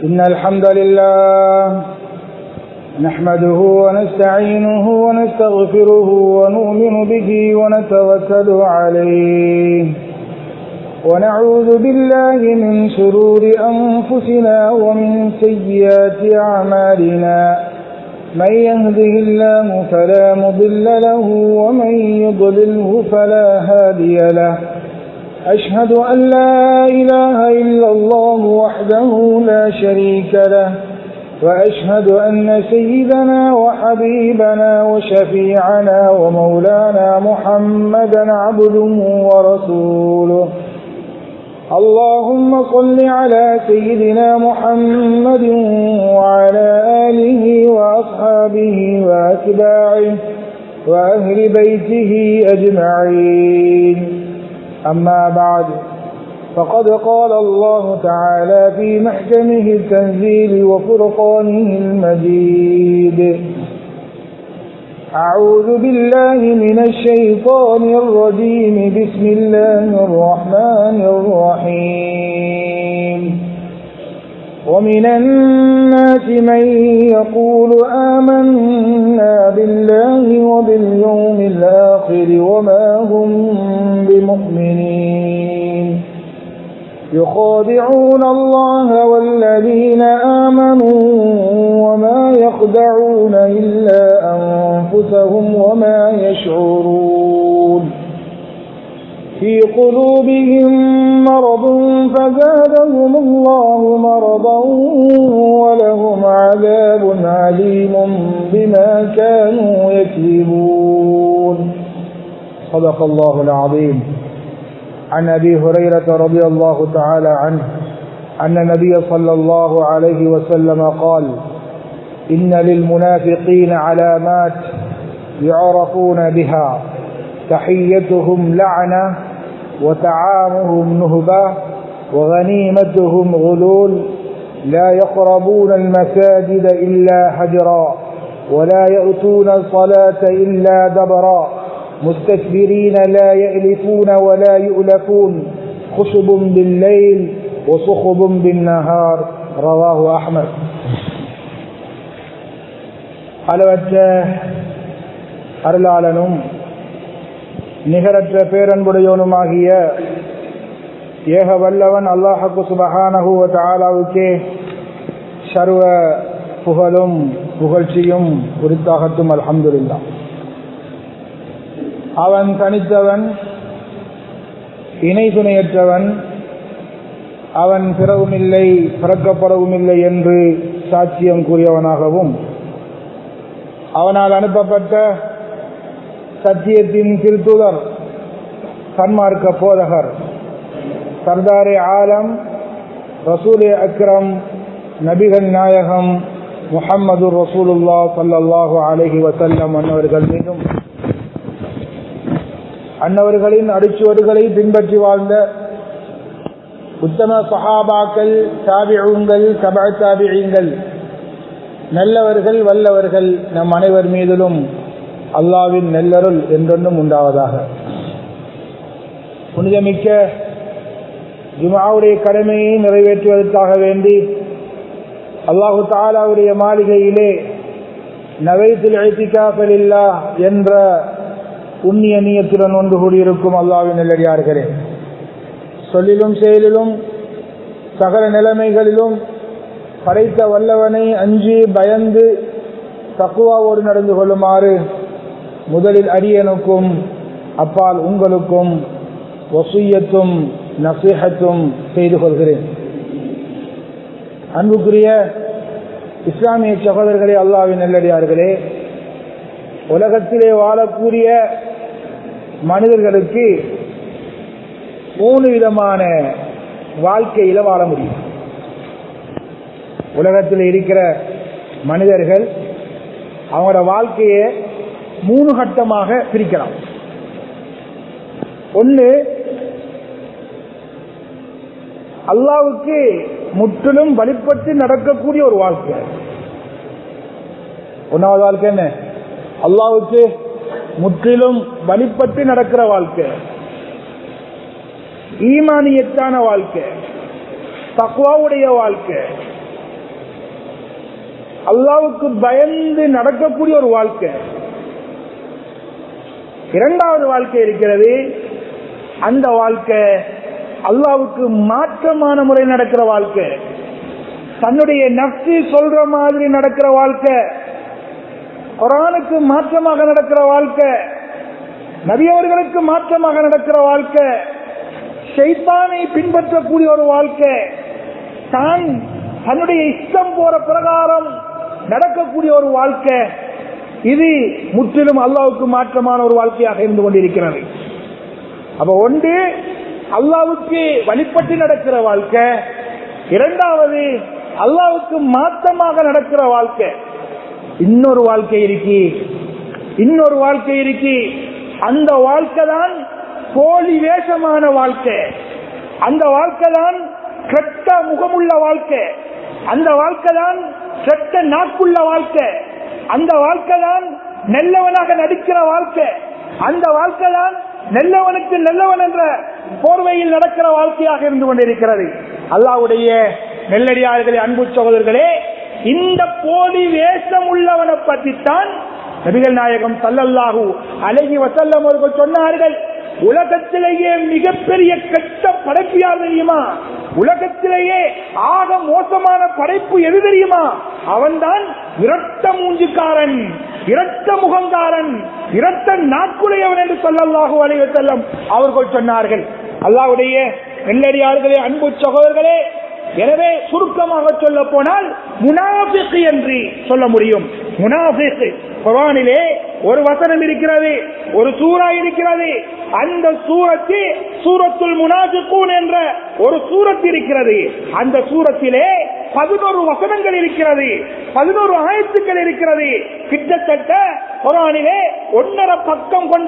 إن الحمد لله نحمده ونستعينه ونستغفره ونؤمن به ونتوكل عليه ونعوذ بالله من شرور أنفسنا ومن سيئات أعمالنا من يهده الله فلا مضل له ومن يضلله فلا هادي له أشهد أن لا إله إلا الله وحده لا شريك له وأشهد أن سيدنا وحبيبنا وشفيعنا ومولانا محمدا عبده ورسوله اللهم صل على سيدنا محمد وعلى آله وأصحابه وأتباعه وأهل بيته أجمعين أما بعد فقد قال الله تعالى في محكمه التنزيل وفرقانه المجيد أعوذ بالله من الشيطان الرجيم بسم الله الرحمن الرحيم ومن الناس من يقول آمنا بالله وباليوم الآخر وما هم بمؤمنين يخادعون الله والذين آمنوا وما يخدعون إلا أنفسهم وما يشعرون في قلوبهم مرض فزادهم الله مرضا ولهم عذاب عليم بما كانوا يكذبون صدق الله العظيم. عن أبي هريرة رضي الله تعالى عنه أن النبي صلى الله عليه وسلم قال إن للمنافقين علامات يعرفون بها تحيتهم لعنة وتعامهم نهبة وغنيمتهم غلول لا يقربون المساجد إلا هجرا ولا يأتون الصلاة إلا دبرا مستكبرين لا يألفون ولا يؤلفون خشب بالليل وصخب بالنهار رواه أحمد. அளவற்ற அருளாளனும் நிகரற்ற பேரன்புடையோனுமாகிய ஏக வல்லவன் அல்லாஹ்வுக்கு சுப்ஹானஹு வ தஆலாவுக்கே சர்வ புகழும் புகழ்ச்சியும் உரித்தாகட்டும். அல்ஹம்துலில்லாஹ். அவன் தனித்தவன், இணை துணையற்றவன், அவன் பிறவும் இல்லை பிறக்கப்படவும் இல்லை என்று சாட்சியம் கூறியவனாகவும் அவனால் அனுப்பப்பட்ட சத்தியத்தின் திருத்துதர் சன்மார்க்க போதகர் சர்தாரே ஆலம் ரசூலே அக்ரம் நபிகள் நாயகம் முஹம்மது ரசூலுல்லாஹ் ஸல்லல்லாஹு அலைஹி வஸல்லம் அன்னவர்கள் மீதும் அன்னவர்களின் அடிச்சுவடுகளை பின்பற்றி வாழ்ந்த உத்தம சஹாபாக்கள், தாபிஊன்கள், தபஅ தாபிஈன்கள், நல்லவர்கள் வல்லவர்கள் நம் அனைவர் மீதிலும் அல்லாஹ்வின் நல்லருள் என்றென்றும் உண்டாவதாக. புனிதமிக்க ஜும்ஆவுடைய கடமையை நிறைவேற்றுவதற்காக வேண்டி அல்லாஹு தஆலாவுடைய மாளிகையிலே நவைத்துல் இத்திகாஃப லில்லாஹ் என்ற புண்ணிய நியத்துடன் ஒன்று கூடியிருக்கும் அல்லாஹ்வின் நல்லடியார்களே, சொல்லிலும் செயலிலும் சகல நிலைமைகளிலும் படைத்த வல்லவனை அஞ்சி பயந்து தக்வாவோடு நடந்து கொள்ளுமாறு முதலில் அடியனுக்கும் அப்பால் உங்களுக்கும் வசியத்தும் நசீஹத்தும் செய்து கொள்கிறேன். அன்புக்குரிய இஸ்லாமிய சகோதரர்களே, அல்லாஹ்வின் நல்லடியார்களே, உலகத்திலே வாழக்கூடிய மனிதர்களுக்கு 3 விதமான வாழ்க்கையில வாழ முடியும். உலகத்தில் இருக்கிற மனிதர்கள் அவங்களோட வாழ்க்கையை 3 கட்டமாக பிரிக்கலாம். ஒன்று, அல்லாஹ்வுக்கு முற்றிலும் வழிபட்டு நடக்கக்கூடிய ஒரு வாழ்க்கை. ஒன்றாவது வாழ்க்கை என்ன? அல்லாஹ்வுக்கு முற்றிலும் வழிபட்டு நடக்கிற வாழ்க்கை, ஈமானியத்தான வாழ்க்கை, தக்வாவுடைய வாழ்க்கை. அல்லாஹ்வுக்கு பயந்து நடக்கக்கூடிய ஒரு வாழ்க்கை. இரண்டாவது வாழ்க்கை இருக்கிறது, அந்த வாழ்க்கை அல்லாஹ்வுக்கு மாற்றமான முறை நடக்கிற வாழ்க்கை, தன்னுடைய நஃப்ஸு சொல்ற மாதிரி நடக்கிற வாழ்க்கை, குர்ஆனுக்கு மாற்றமாக நடக்கிற வாழ்க்கை, நபி அவர்களுக்கு மாற்றமாக நடக்கிற வாழ்க்கை, ஷைத்தானை பின்பற்றக்கூடிய ஒரு வாழ்க்கை, தான் தன்னுடைய இஷ்டம் போற பிரகாரம் நடக்கக்கூடிய ஒரு வாழ்க்கை. இது முற்றிலும் அல்லாஹ்வுக்கு மாற்றமான ஒரு வாழ்க்கையாக இருந்து கொண்டிருக்கிறது. அப்ப ஒன்று அல்லாஹ்வுக்கு வழிபட்டு நடக்கிற வாழ்க்கை, இரண்டாவது அல்லாஹ்வுக்கு மாற்றமாக நடக்கிற வாழ்க்கை. இன்னொரு வாழ்க்கை இருக்கு, அந்த வாழ்க்கை தான் போலி வேஷமான வாழ்க்கை, அந்த வாழ்க்கை தான் கெட்ட முகமுள்ள வாழ்க்கை, அந்த வாழ்க்கை தான் கெட்ட நாக்குள்ள வாழ்க்கை, அந்த வாழ்க்கை தான் நல்லவனாக நடிக்கிற வாழ்க்கை, அந்த வாழ்க்கை தான் நல்லவனுக்கு நல்லவன் என்ற போர்வையில் நடக்கிற வாழ்க்கையாக இருந்து கொண்டிருக்கிறது. அல்லாஹ்வுடைய நெல்லடியார்களே, அன்பு சகோதரர்களே, இந்த போலி வேஷம் உள்ளவனை பற்றித்தான் நபிகள் நாயகம் ஸல்லல்லாஹு அலைஹி வஸல்லம் அவர்கள் சொன்னார்கள், உலகத்திலேயே மிகப்பெரிய கெட்ட படைப்பு யார் தெரியுமா? உலகத்திலேயே ஆக மோசமான படைப்பு எது தெரியுமா? அவன்தான் இரட்ட மூஞ்சிக்காரன், இரட்ட முகங்காரன், இரட்ட நாக்குடையவன் என்று ஸல்லல்லாஹு அலைஹி வஸல்லம் அவர்கள் சொன்னார்கள். அல்லாஹ்வுடைய நெல்லடியார்களே, அன்பு சகோதரர்களே, எனவே சுருக்கமாக சொல்ல போனால் முனாஃபிக் என்று சொல்ல முடியும். முனாஃபிக் குர்ஆனிலே ஒரு வசனம் இருக்கிறது, ஒரு சூரா இருக்கிறது. அந்த சூரத்து சூரத்துல் முனாஃபிகூன் என்ற ஒரு சூரத் இருக்கிறது. அந்த சூரத்திலே 11 வசனங்கள் இருக்கிறது, 11 ஆயத்துக்கள் இருக்கிறது. கிட்டத்தட்ட குர்ஆனிலே 1.5 பக்கம் கொண்ட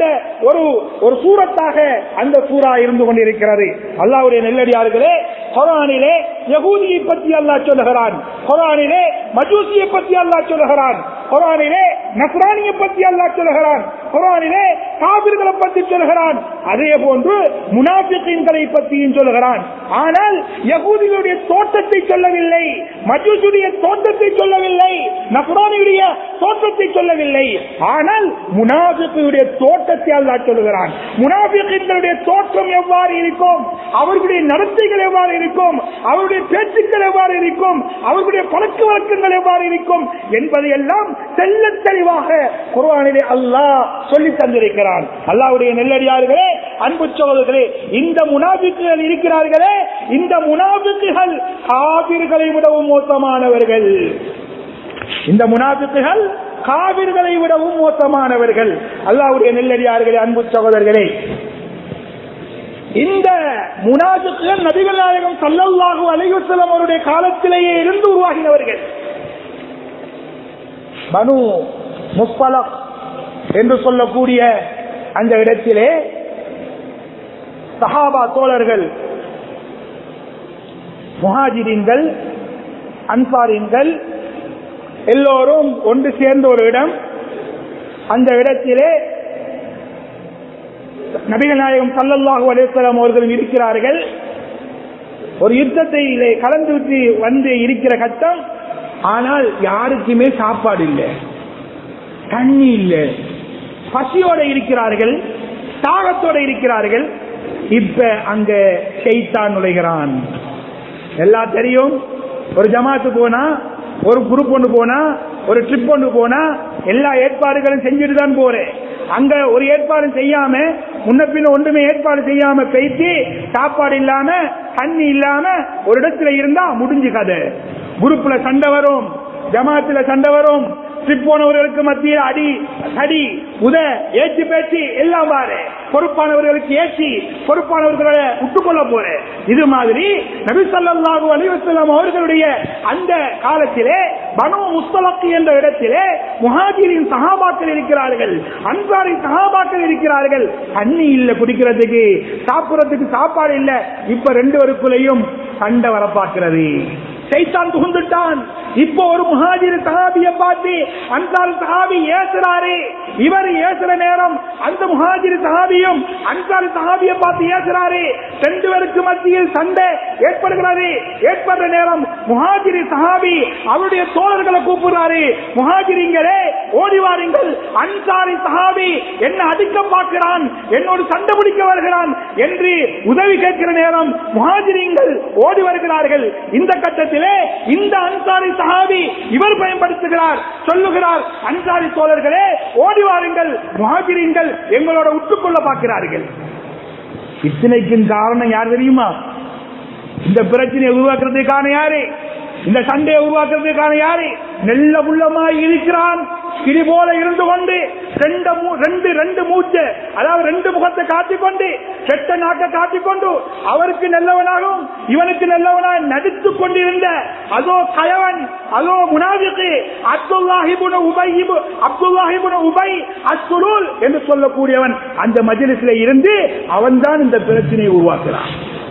ஒரு சூரத்தாக அந்த சூரா இருந்து கொண்டிருக்கிறது. அல்லாஹ்வுடைய நெல்லடியார்களே, குர்ஆனிலே யகூதியை பற்றி அல்லாஹ் சொல்லுகிறான், குர்ஆனிலே மஜூசியை பற்றி அல்லாஹ் சொல்லுகிறான், குர்ஆனிலே நஸ்ரானியை பற்றி அல்லாஹ் சொல்லுகிறான், குர்ஆனிலே காபிர்களை பற்றி சொல்லுகிறான், அதே போன்று முனாஃபிகீன்களை பற்றியும் சொல்லுகிறான். ஆனால் யகூதிகளுடைய தோற்றத்தை சொல்லவில்லை, மஜூசியுடைய தோற்றத்தை சொல்லவில்லை, நஸ்ரானியுடைய தோற்றத்தை சொல்லவில்லை. ஆனால் முனாஃபிகுடைய தோற்றத்தை அல்லாஹ் சொல்லுகிறான். முனாஃபிகீன்களுடைய தோற்றம் எவ்வாறு இருக்கும், அவர்களுடைய நடத்தைகள் எவ்வாறு இருக்கும், அவருடைய பேச்சுக்கள் எவ்வாறு இருக்கும், அவர்களுடைய பழக்க வழக்கங்கள் எவ்வாறு இருக்கும் என்பதை எல்லாம் தெள்ளத் தெளிவாக குர்ஆனிலே அல்லாஹ் சொல்லி தந்திருக்கிறான். அல்லாஹ்வுடைய நெல்லடியார்களே, அன்பு சகோதரர்களே, இந்த முனாஃபிக்குகள் இருக்கிறார்களே, இந்த முனாஃபிக்குகள் காபிர்களை விடவும் மோசமானவர்கள். இந்த முனாஃபிக்குகள் காபிர்களை விடவும் மோசமானவர்கள். அல்லாஹ்வுடைய நெல்லடியார்களே, அன்பு சகோதரர்களே, இந்த முனாஃபிக்குகள் நபிகள் நாயகம் ஸல்லல்லாஹு அலைஹி வஸல்லம் அவருடைய காலத்திலேயே இருந்து உருவாகினவர்கள். பனு முஸ்தலக் என்று சொல்லக்கூடிய அந்த இடத்திலே சஹாபா தோழர்கள், முஹாஜிரீன்கள், அன்சாரீன்கள் எல்லோரும் ஒன்று சேர்ந்த ஒரு இடம். அந்த இடத்திலே நபிகள் நாயகம் ஸல்லல்லாஹு அலைஹி வஸல்லம் அவர்கள் இருக்கிறார்கள். ஒரு யுத்தத்தை கலந்து விட்டு வந்து இருக்கிற கட்டம். ஆனால் யாருக்குமே சாப்பாடு இல்லை, தண்ணி இல்லை, பசியோட இருக்கிறார்கள், தாகத்தோட இருக்கிறார்கள். இப்ப அங்க ஷைத்தான் நுழைகிறான். எல்லாம் தெரியும், ஒரு ஜமாத்து போனா, ஒரு குரூப் ஒன்று போனா, ஒரு ட்ரிப் ஒன்று போனா எல்லா ஏற்பாடுகளும் செஞ்சுட்டு தான் போறேன். அங்க ஒரு ஏற்பாடு செய்யாம, முன்ன பின்ன ஒன்றுமே ஏற்பாடு செய்யாம பேசி சாப்பாடு இல்லாம தண்ணி இல்லாம ஒரு இடத்துல இருந்தா முடிஞ்சு கதை. குரூப்ல சண்டை வரும், ஜமாத்துல சண்டை வரும், ட்ரிப் போனவர்களுக்கு மத்தியில் அடி அடி உத ஏற்றி பேச்சு எல்லாம் பாரு. பொறுப்பானவர்களுக்கு ஏற்றி பொறுப்பானவர்களை விட்டுக்கொள்ள போற. இது மாதிரி நபி ஸல்லல்லாஹு அலைஹி வஸல்லம் அவர்களுடைய அந்த காலத்திலே பனு முஸ்தலக் என்ற இடத்திலே முஹாஜிரின் சஹாபாக்கள் இருக்கிறார்கள், அன்சாரின் சஹாபாக்கள் இருக்கிறார்கள். தண்ணி இல்ல, குடிக்கிறதுக்கு சாப்பிடறதுக்கு சாப்பாடு இல்ல. இப்ப ரெண்டு பேருக்குள்ளேயும் சண்டை வர பார்க்கிறது. ஷைத்தான் புகுந்துட்டான். இப்போ ஒரு முஹாஜிர் சஹாபியை பார்த்து அன்சாரி சஹாபி ஏசுறாரு, இவர் ஏசுற நேரம் அந்த முஹாஜிர் சஹாபியும் அன்சாரி சஹாபியை பார்த்து ஏசுறாரு. ரெண்டு பேருக்கு மத்தியில் சண்டை ஏற்படுகிறது. ஏற்படுற நேரம் முஹாஜிர் சஹாபி அவருடைய தோழர்களை கூப்பிடுறாரு. முஹாஜிரிங்களே ஓடி வாருங்கள், அன்சாரி சஹாபி என்ன அடிக்க பார்க்கிறான், என்னோடு சண்டை பிடிக்க வருகிறான் என்று உதவி கேட்கிற நேரம் முஹாஜிரிங்கள் ஓடி வருகிறார்கள். இந்த கட்டத்திலே இந்த அன்சாரி சஹாபி இவர் பயன்படுத்துகிறார், சொல்லுகிறார், அன்சாரி தோழர்களே ஓடி வாருங்கள், முஹாஜிரின்கள் எங்களோட உற்றுக்கொள்ள பார்க்கிறார்கள். இத்தனைக்கும் காரணம் யார் தெரியுமா? இந்த பிரச்சனையை உருவாக்குறதுக்கான யாரு, இந்த சண்டையை உருவாக்குறதுக்கான யாரு? நல்ல உள்ளமாய் இருக்கிறான், கிளி போல இருந்து கொண்டு ரெண்டு மூச்சு, அதாவது ரெண்டு முகத்தை காட்டிக்கொண்டு செட்ட நாக்க காட்டிக்கொண்டு அவருக்கு நல்லவனாகவும் இவனுக்கு நல்லவனாக நடித்துக் கொண்டிருந்த அதோ கயவன், அதோ முனாஃபிக் அப்துல்லாஹிபுன் உபை அஸ்ஸுலூல் என்று சொல்லக்கூடியவன் அந்த மஜ்லிஸில் இருந்து அவன்தான் இந்த பிரச்சனையை உருவாக்குறான்.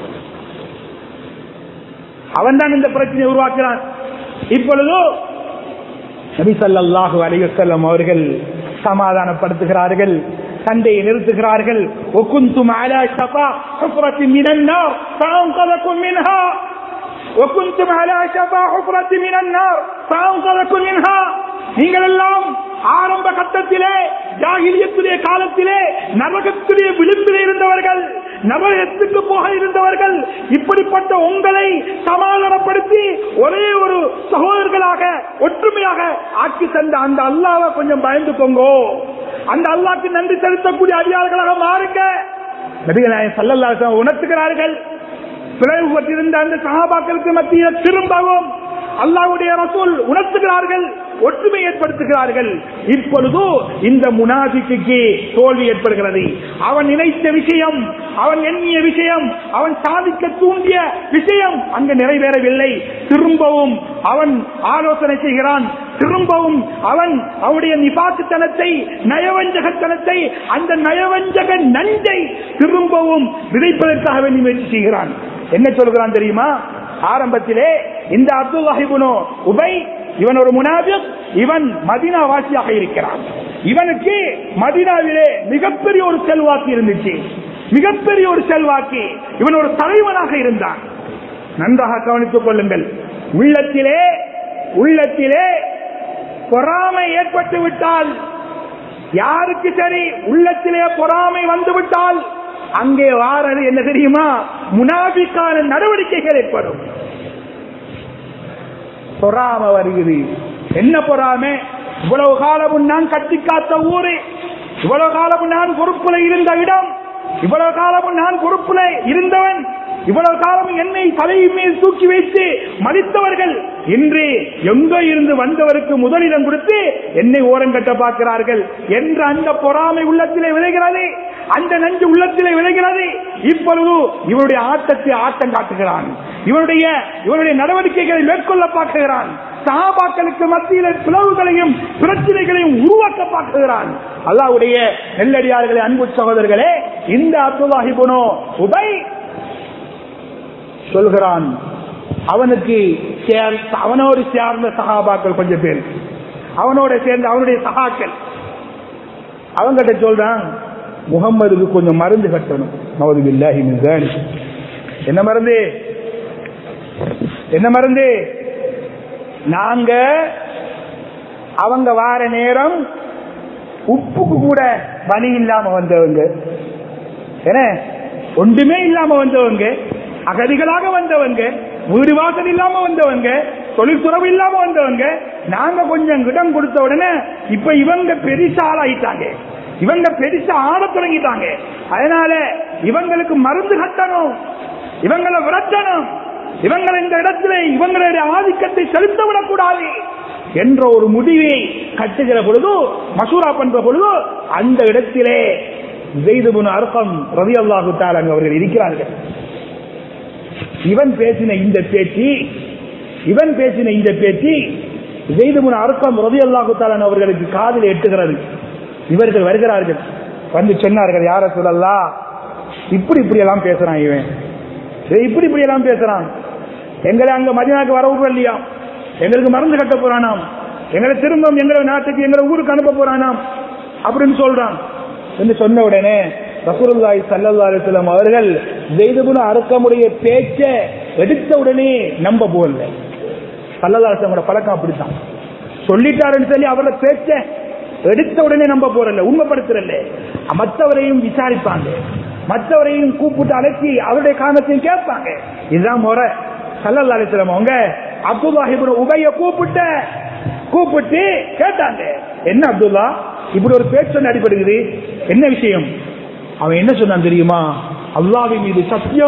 அவன்தான் இந்த பிரச்சனையை உருவாக்குறான். இப்பொழுது நபி ஸல்லல்லாஹு அலைஹி வஸல்லம் அவர்கள் சமாதானப்படுத்துகிறார்கள், சண்டையை நிறுத்துகிறார்கள். وَكُنْتُمْ عَلَى شَفَا حُفْرَةٍ مِنَ النَّارِ فَأَنْقَذَكُم مِنْهَا وَكُنْتُمْ عَلَى شَفَا حُفْرَةٍ مِنَ النَّارِ فَأَنْقَذَكُم مِنْهَا. நீங்கள் எல்லாம் ஆரம்ப கட்டத்திலே ஜாஹிலியத்துடைய காலத்திலே நரகத்துடைய விளிம்பில் இருந்தவர்கள், நரகத்துக்கு போக இருந்தவர்கள். இப்படிப்பட்ட உங்களை சமாதானப்படுத்தி ஒரே ஒரு சகோதரர்களாக ஒற்றுமையாக ஆக்கி தந்த அந்த அல்லாஹ்வை கொஞ்சம் பயந்துக்கோங்க, அந்த அல்லாஹ்க்கு நன்றி செலுத்தக்கூடிய அதிகாரிகளாக மாறுங்க. நபிகள் நாயகம் ஸல்லல்லாஹு அலைஹி வஸல்லம் உணர்த்துகிறார்கள். பிளவுபட்டிருந்த அந்த சஹாபாக்களுக்கு மத்தியில் திரும்பவும் அல்லாஹ்வுடைய ரசூல் உணர்த்துகிறார்கள், ஒற்றுமை ஏற்படுத்துகிறார்கள். இப்பொழுது இந்த முனாஃபிக்குக்கு தோல்வி ஏற்படுகிறது. அவன் நினைத்த விஷயம், அவன் எண்ணிய விஷயம், அவன் சாதிக்க தூண்டிய விஷயம் அங்கு நிறைவேறவில்லை. திரும்பவும் அவன் ஆலோசனை செய்கிறான். திரும்பவும் அவன் அவருடைய நிபாக்குத்தனத்தை, நயவஞ்சகத்தனத்தை, அந்த நயவஞ்சக நஞ்சை திரும்பவும் விதைப்பதற்காக வேண்டி முயற்சி செய்கிறான். என்ன சொல்கிறான் தெரியுமா? ஆரம்பத்திலே இந்த அப்துல்லாஹ் இப்னு உபை இவன் ஒரு முனாஃபிக், இவன் மதீனா வாசியாக இருக்கிறான். இவனுக்கு மதீனாவிலே மிகப்பெரிய ஒரு செல்வாக்கு இருந்துச்சு, மிகப்பெரிய ஒரு செல்வாக்கு. இவன் ஒரு தலைவனாக இருந்தான். நன்றாக கவனித்துக் கொள்ளுங்கள். உள்ளத்திலே பொறாமை ஏற்பட்டு விட்டால், யாருக்கு சரி உள்ளத்திலே பொறாமை வந்து விட்டால் அங்கே வாரது என்ன தெரியுமா? முனாஃபிக்கான நடவடிக்கைகள் ஏற்படும். பொறாமை வருகிறது. என்ன பொறாமை? இவ்வளவு காலமும் நான் கட்டி காத்த ஊரு, இவ்வளவு காலமும் நான் பொறுப்புல இருந்த இடம், இவ்வளவு காலமும் நான் பொறுப்புல இருந்தவன், இவ்வளவு காலம் என்னை தலையின் மேல் தூக்கி வைத்து மதித்தவர்கள் இன்று எங்க இருந்து வந்தவருக்கு முதலிடம் கொடுத்து என்னை ஓரங்கட்ட பார்க்கிறார்கள் என்ற அந்த பொறாமை உள்ளத்திலே விளைகிறது, அந்த நஞ்சு உள்ளத்திலே விளைகிறது. இப்பொழுது இவருடைய ஆட்டத்தை ஆட்டம் காட்டுகிறான், இவருடைய நடவடிக்கைகளை மேற்கொள்ள பார்க்கிறான். சஹாபாக்களுக்கு மத்தியில் பிளவுகளையும் பிரச்சனைகளையும் உருவாக்க பார்க்கிறான். அல்லாஹ்வுடைய நெல்லடியார்களே, அன்பு சகோதரர்களே, இந்த அப்துல்லாஹ் இப்னு உபை சொல்கிறான், அவனோடு சேர்ந்த சஹாபாக்கள் கொஞ்சம் பேர், அவனோட சேர்ந்த அவனுடைய சகாக்கள் அவங்கிட்ட சொல்றான், முகம்மதுக்கு கொஞ்சம் மருந்து கட்டணும். நவுதுபில்லாஹி மின் ஸாலிக். என்ன மருந்து? என்ன மருந்து? நாங்க அவங்க வார நேரம் உப்புக்கு கூட வழி இல்லாம வந்தவங்க, என்ன ஒன்றுமே இல்லாம வந்தவங்க, அகதிகளாக வந்தவங்க, வீடு வாசல் இல்லாம வந்தவங்க, தொழில்துறவு இல்லாம வந்தவங்க. நாங்க கொஞ்சம் இடம் கொடுத்த உடனே இப்ப இவங்க பெரிசால் ஆயிட்டாங்க, இவங்க பெரிசா ஆட தொடங்கிட்டாங்க. அதனால இவங்களுக்கு மருந்து கட்டணும், இவங்களை விரட்டணும், இவங்களை இந்த இடத்திலே இவங்களுடைய ஆதிக்கத்தை செலுத்த விடக்கூடாது என்ற ஒரு முடிவை கட்டுகிற பொழுது, மசூரா பண்ற பொழுது, அந்த இடத்திலே ஸைத் இப்னு அர்கம் ரலியல்லாஹு தஆலா அவர்கள் இருக்கிறார்கள். இவன் பேசின இந்த பேச்சு ஸைத் இப்னு அர்கம் ரலியல்லாஹு தஆலா அவர்களுக்கு காதில் எட்டுகிறது. இவர்கள் வருகிறார்கள், வந்து சொன்னார்கள், யா ரசூலல்லாஹ், இப்படி எல்லாம் பேசுறான், இவன் இப்படி எல்லாம் பேசுறான், எங்களை அங்க மதீனாவுக்கு வர விடுற இல்லையா, எங்களுக்கு மருந்து கட்ட போறானாம், எங்களை திரும்ப எங்களை நாட்டுக்கு எங்களை ஊருக்கு அனுப்ப போறானாம். அப்படின்னு சொல்றான் என்று சொன்ன உடனே ரசூலுல்லாஹி ஸல்லல்லாஹு அலைஹி வஸல்லம் அவர்கள் ஸைத் இப்னு அர்கமுடைய பேச்சை எடுத்த உடனே நம்ப போகல. ஸல்லல்லாஹு அலைஹி வஸல்லம் பழக்கம் அப்படித்தான். சொல்லிட்டாருன்னு சொல்லி அவரோட பேச்சை எடுத்த உடனே நம்ப போறல, உண்மைப்படுத்துறல. மற்றவரையும் விசாரிப்பாங்க, மற்றவரையும் கூப்பிட்டு அழைச்சி அவருடைய காரணத்தையும் கேட்பாங்க. இதுதான் முறை. ஸல்லல்லாஹு அலைஹி வஸல்லம் அவங்க அப்துல்லாஹ் இப்னு உபைய கூப்பிட்டு கேட்டாங்க, என்ன அப்துல்லா இப்படி ஒரு பேச்சு அடிபடுகிறது, என்ன விஷயம்? அவன் என்ன சொன்னான் தெரியுமா? அல்லாஹ்வின் மீது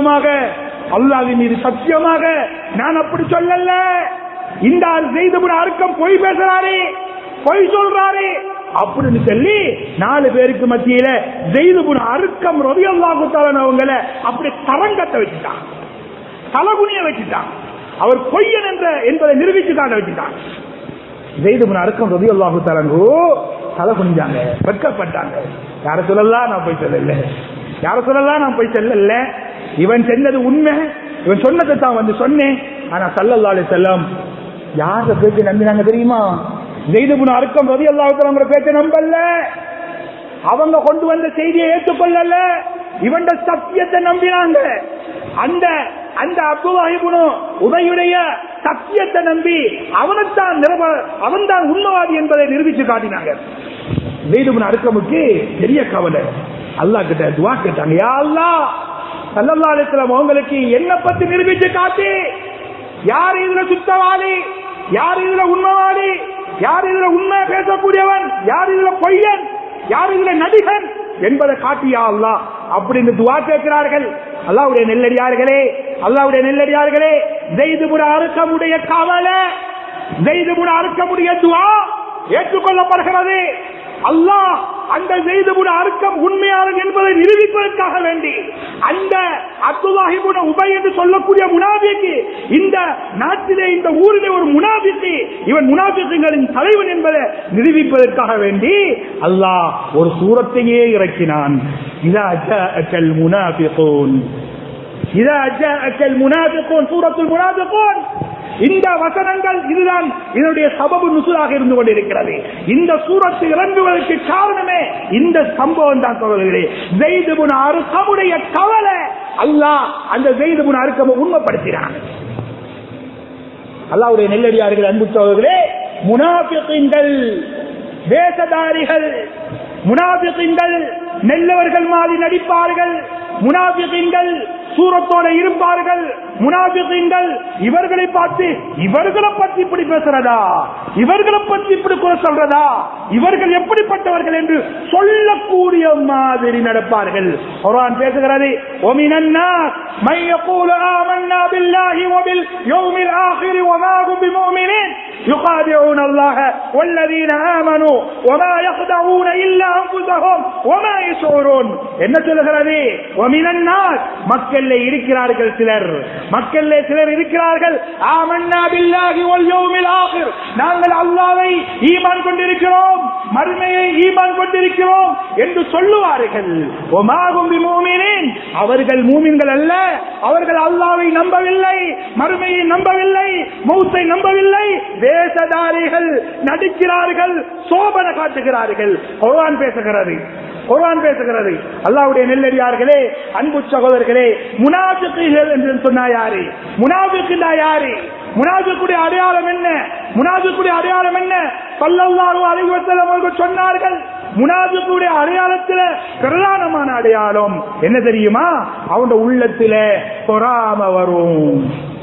சத்தியமாக நான் அப்படி சொல்லல. இந்த ஸைத் இப்னு அர்கம் பொய் பேசுறாரு, பொய் சொல்றாரு அப்படின்னு சொல்லி 4 பேருக்கு மத்தியில ஸைத் இப்னு அர்கம் ரலியல்லாஹு தஆலா அவங்கள அப்படி தரங்கட்ட வச்சுட்டான், தலகுனிய வச்சுட்டான். அவர் பொய்யன் என்பதை நிரூபிச்சு காட்ட வச்சுட்டான். ஸைத் இப்னு அர்கம் ரலியல்லாஹு தஆலா தலை குனிஞ்சாங்க, வெட்கப்பட்டாங்க. யார சொல்லலாம் நான் போய் சொல்லல, இவன் சொன்னது உண்மை, இவன் சொன்னதை தான் வந்து சொன்னேன். ஆனா ஸல்லல்லாஹு அலைஹி வஸல்லம் யார பேச்சை நம்பினாங்க தெரியுமா? ஸைத் இப்னு அர்கம் ரலியல்லாஹு தஆலா அவங்க பேச்சை நம்பல, அவங்க கொண்டு வந்த செய்தியை ஏற்றுக்கொள்ளல, இவன் சத்தியத்தை நம்பினாங்க. அந்த அப்துல்லாஹ் இப்னு உபையுடைய சத்தியத்தை நம்பி அவன் தான் உண்மைவாதி என்பதை நிரூபிச்சு காட்டினாங்க. ஸைத் இப்னு அர்கமுக்கு பெரிய கவலை. அல்லாஹ் கிட்ட துஆ கேட்டாங்க, யா அல்லாஹ் ஸல்லல்லாஹு அலைஹி வஸல்லம் உங்களுக்கு என்ன பத்தி நிரூபிச்சு காட்டி, யார் இதுல சுத்தவாளி, யார் இதுல உண்மைவாளி, யார் இதுல உண்மை பேசக்கூடியவன், யார் இதுல பொய்யன், யார் இதுல நடிகன் என்பதை காட்டியா அல்லாஹ் அப்படின்னு துஆ கேட்கிறார்கள். அல்லாஹ்வுடைய நெல்லடியார்களே, ஸைத் இப்னு அர்கமுடைய கவலை, ஸைத் இப்னு அர்கமுடைய துஆ ஏற்றுக்கொள்ளப்படுகிறது. அல்லாஹ் அந்த ஸைத் இப்னு அர்கம் உண்மையாளன் என்பதை நிரூபிப்பதற்காக வேண்டி அந்த அப்துல்லாஹ் இப்னு உபை என்று சொல்லக்கூடிய முனாஃபிக், இந்த நாட்டிலே இந்த ஊரிலே ஒரு முனாஃபிக், இவன் முனாஃபிக்குகளின் தலைவன் என்பதை நிரூபிப்பதற்காக வேண்டி அல்லாஹ் ஒரு சூரத்தையே இறக்கினான். இதா ஜாஅக்கல் முனாஃபிகூன், சூரத்துல் முனாஃபிகூன். இந்த வசனங்கள் இதுதான் இதனுடைய சபபு நுசுலாக இருந்து கொண்டிருக்கிறது. இந்த சூரத்து இறங்குவதற்கு காரணமே இந்த சம்பவம் தான். சகோதரர்களே, ஸைத் இப்னு அர்கமுடைய கவலை அல்லாஹ் அந்த ஸைத் இப்னு அர்கமை உண்மைப்படுத்தினான். அல்லாஹ்வுடைய நெல்லடியார்கள், அன்பு சகோதரர்களே, முனாஃபிகீன்கள் வேஷதாரிகள், முனாஃபிகீன்கள் நல்லவர்கள் மாதிரி நடிப்பார்கள், முனாஃபிகீன்கள் சூரத்தோட இருப்பார்கள், முனாஃபிகீன்கள் இவர்களை பார்த்து இவர்களை பற்றி இப்படி பேசுறதா, இவர்களை பற்றி இப்படி குறை சொல்றதா, இவர்கள் எப்படிப்பட்டவர்கள் என்று சொல்லக்கூடிய மாதிரி நடப்பார்கள். குர்ஆன் பேசுகிறது, وَمِنَ النَّاسِ مَن يَقُولُ آمَنَّا بِاللَّهِ وَبِالْيَوْمِ الْآخِرِ وَمَا هُمْ بِمُؤْمِنِينَ يُخَادِعُونَ اللَّهَ وَالَّذِينَ آمَنُوا وَمَا يَخْدَعُونَ إِلَّا أَنفُسَهُمْ وَمَا يَشْعُرُونَ. என்ன சொல்கிறது? وَمِنَ النَّاسِ மக்களிலே இருக்கிறார்கள் சிலர், மக்களிலே சிலர் இருக்கிறார்கள், ஆமன்னா பில்லாஹி வல் யௌமில் ஆகிர், நாங்கள் அல்லாஹ்வை ஈமான் கொண்டிருக்கிறோம், மறுமையை ஈமான் கொண்டிருக்கிறோம் என்று சொல்லுவார்கள். வமா ஹும் பிமுமினீன், அவர்கள் மூமின்கள் அல்ல, அவர்கள் அல்லாஹ்வை நம்பவில்லை, மறுமையை நம்பவில்லை, மௌத்தை நம்பவில்லை, வேஷதாரிகள், நடிக்கிறார்கள், சோபனை காட்டுகிறார்கள். குர்ஆன் பேசுகிறது. அல்லாஹ்வுடைய நெல்லடியார்களே, அன்பு சகோதரர்களே, முனாஃபிகீன்கள் என்று சொன்னா யாரு? முனாஃபிக்னா யாரு? முனாஃபிக்குடைய அடையாளம் என்ன? முனாஃபிக்குடைய அடையாளம் என்ன? ஸல்லல்லாஹு அலைஹி வஸல்லம் அவர்கள் சொன்னார்கள், முனாஃபிக்குடைய அடையாளத்துல பிரதானமான அடையாளம் என்ன தெரியுமா? அவனுடைய உள்ளத்துல பொறாமை வரும்.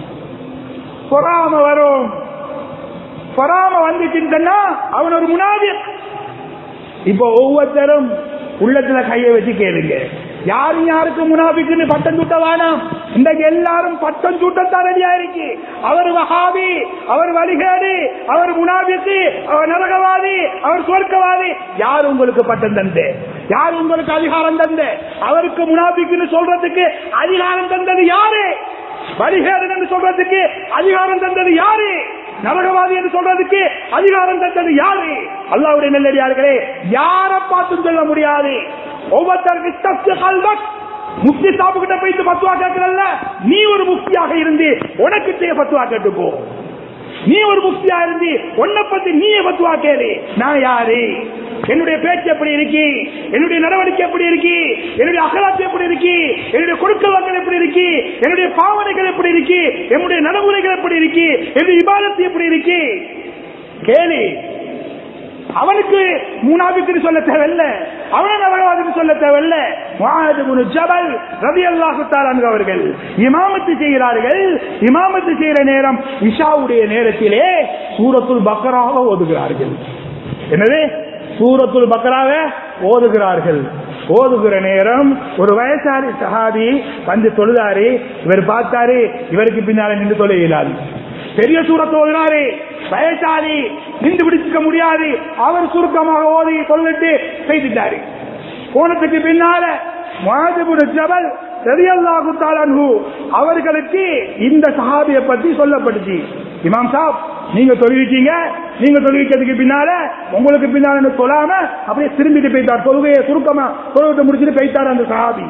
பொறாமை வந்துச்சுன்னா அவன் ஒரு முனாஃபிக். இப்போ ஒவ்வொருத்தரும் உள்ளத்துல கையை வச்சு கேளுங்க, யாரும் யாருக்கு முனாஃபிக்னு பட்டம் சூட்ட வேணாம். இன்றைக்கு எல்லாரும் பட்டம் சூட்டத்தான் ரெடியா இருக்கு. அவர் வஹாபி, அவர் வழிகேடு, அவர் முனாஃபிக், அவர் நரகவாதி, அவர் சொர்க்கவாதி. யார் உங்களுக்கு பட்டம் தந்தே? யார் உங்களுக்கு அதிகாரம் தந்தே? அவருக்கு முனாஃபிக்னு சொல்றதுக்கு அதிகாரம் தந்தது யாரு? வழிகேடு என்று சொல்றதுக்கு அதிகாரம் தந்தது யாரு? நரகவாதி என்று சொல்றதுக்கு அதிகாரம் தந்தது யாரு? அல்லாஹ்வுடைய நல்லடியார்களே, யாரை பார்த்து சொல்ல முடியாது. ஒவ்வொருத்தருக்கு முஃப்தி சாபு கிட்ட போயிட்டு பத்துவா கேட்கறல்ல, நீ ஒரு முஃப்தியாக இருந்து உனக்கு செய்ய பத்துவா கேட்டுக்கோ. நீ ஒரு முஃப்தியா இருந்து உன்னை பத்தி நீ பத்துவா கேளு. நான் யாரு, என்னுடைய பேச்சு எப்படி இருக்கு, என்னுடைய நடவடிக்கை எப்படி இருக்கு, என்னுடைய அகலாத்து எப்படி இருக்கு, என்னுடைய கொடுக்கல் எப்படி இருக்கு, என்னுடைய பாவனைகள் எப்படி இருக்கு, என்னுடைய நடைமுறைகள் எப்படி இருக்கு, என்னுடைய இபாதத்து எப்படி இருக்கு கேளு. அவனுக்கு முனாபிக்கு சொல்ல தேவையில்லை, அவனை நரகவாதிக்கு சொல்ல தேவையில்லை. முஆத் இப்னு ஜபல் ரலியல்லாஹு தஆலா அன்ஹு அவர்கள் இமாமத்து செய்கிறார்கள். இமாமத்து செய்கிற நேரம் இஷாவுடைய நேரத்திலே சூரத்துல் பக்ராவை ஓதுகிறார்கள். என்னது? சூரத்துல் பக்ராவை ஓதுகிறார்கள். ஓதுகிற நேரம் ஒரு வயசாரி சஹாபி வந்து தொழுதாரு. இவர் பார்த்தாரு, இவருக்கு பின்னால நின்று தொழ இயலாது. பெரிய சூரத்தை ஓதுனாரு, வயசாரி நின்று பிடிக்க முடியாது. அவர் சுருக்கமாக ஓதி சொல்லிட்டு செய்துட்டாரு. போனதுக்கு பின்னால முஆத் இப்னு ஜபல் ரலியல்லாஹு தஆலா அன்ஹு அவர்களுக்கு இந்த சஹாபியை பத்தி சொல்லப்பட்டுச்சு. இமாம் சாப், நீங்க தொழுவிட்டீங்க, நீங்க தொழுவிக்கிறதுக்கு பின்னால உங்களுக்கு பின்னால சொல்லாம அப்படியே திரும்பிட்டு போயிட்டார். தொழுகையை சுருக்கமா தொழுவத்தை முடிச்சுட்டு போயிட்டார் அந்த சஹாபி.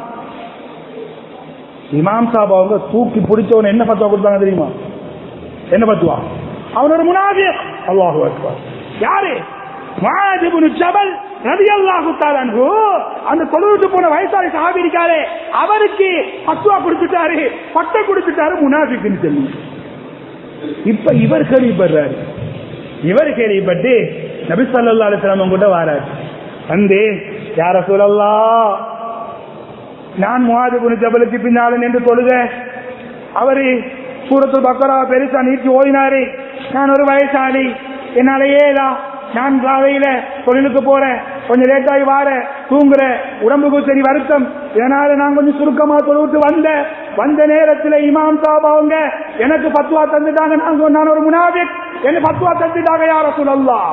இமாம் சாப் அவங்க தூக்கி பிடிச்சவன என்ன பத்துவா கொடுத்தாங்க தெரியுமா? என்ன பத்துவா? அவன் ஒரு முனாஃபிக். அல்லாஹு அக்பர். யாரு? முஆத் இப்னு ஜபல் ரலியல்லாஹு தஆலா அன்ஹு. அந்த தொழுவிட்டு போன வயசாரி சஹாபி இருக்காரே, அவருக்கு பத்துவா கொடுத்துட்டாரு, பட்டை கொடுத்துட்டாரு முனாஃபிக்னு சொல்லி. இப்ப இவர் கேள்விப்படுறாரு. இவர் கேள்விப்பட்டு நபி ஸல்லல்லாஹு அலைஹி வஸல்லம் கூட வராரு. வந்து யா ரசூலல்லாஹ், நான் முஆத் இப்னு ஜபலுக்கு பின்னால நின்று தொழுக, அவரு சூரத்துல் பக்ரா பெருசா நீட்டி ஓதினாரு. நான் ஒரு வயசாளி, என்னாலேயே நான் காலையில தொழிலுக்கு போறேன், கொஞ்சம் லேட்டாகி வார, தூங்குற, உடம்புக்கு சரி வருத்தம், இதனால நான் கொஞ்சம் சுருக்கமா தொழுவிட்டு வந்த நேரத்தில் இமாம் சாப் அவங்க எனக்கு பத்துவா தந்துட்டாங்க. நான் ஒரு முனாஃபிக், என்ன பத்துவா தந்துட்டாங்க யா ரசூலல்லாஹ்.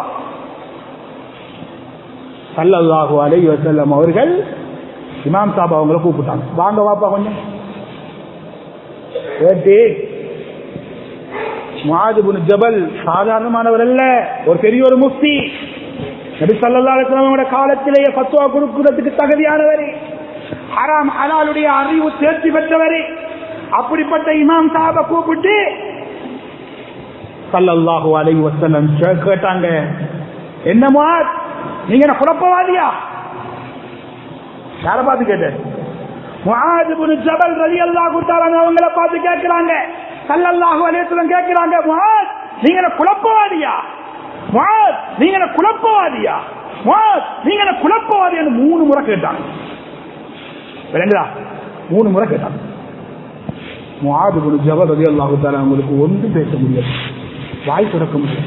ஸல்லல்லாஹு அலைஹி வஸல்லம் அவர்கள் இமாம் சாப் அவங்களை கூப்பிட்டாங்க. வாங்க வாப்பா கொஞ்சம் கேட்டு. முஆத் இப்னு ஜபல் சாதாரணமானவர் அல்ல, ஒரு பெரிய ஒரு முஃப்தி. நபி ஸல்லல்லாஹு அலைஹி வஸல்லம் காலத்திலேயே ஃபத்வா கொடுக்கிறதுக்கு தகுதியானவர், ஹராம் ஹலாலுடைய அறிவு தேர்ச்சி பெற்றவர். அப்படிப்பட்ட இமாம் சாஹபை கூப்பிட்டு ஸல்லல்லாஹு அலைஹி வஸல்லம் கேட்டாங்க, என்ன முஆத், நீங்க என்ன குழப்பவாதியா? யாரை பார்த்து கேட்ட? முஆத் இப்னு ஜபல் ரலியல்லாஹு தஆலா அவங்கள பார்த்து கேட்கிறாங்க. ஸல்லல்லாஹு அலைஹி வஸல்லம் கேட்கிறாங்க, முஆத் நீங்க என்ன குழப்பவாதியா? முஆத் நீங்க என்ன குழப்பவாதியா? முஆத் நீங்க என்ன குழப்பவாதியான்னு 3 முறை கேட்டாங்க. விளங்குதா? 3 முறை கேட்டாங்க. முஆத் இப்னு ஜபல் ரலியல்லாஹு தஆலா அவங்களுக்கு ஒன்றும் பேச முடியாது, வாய் திறக்க முடியாது.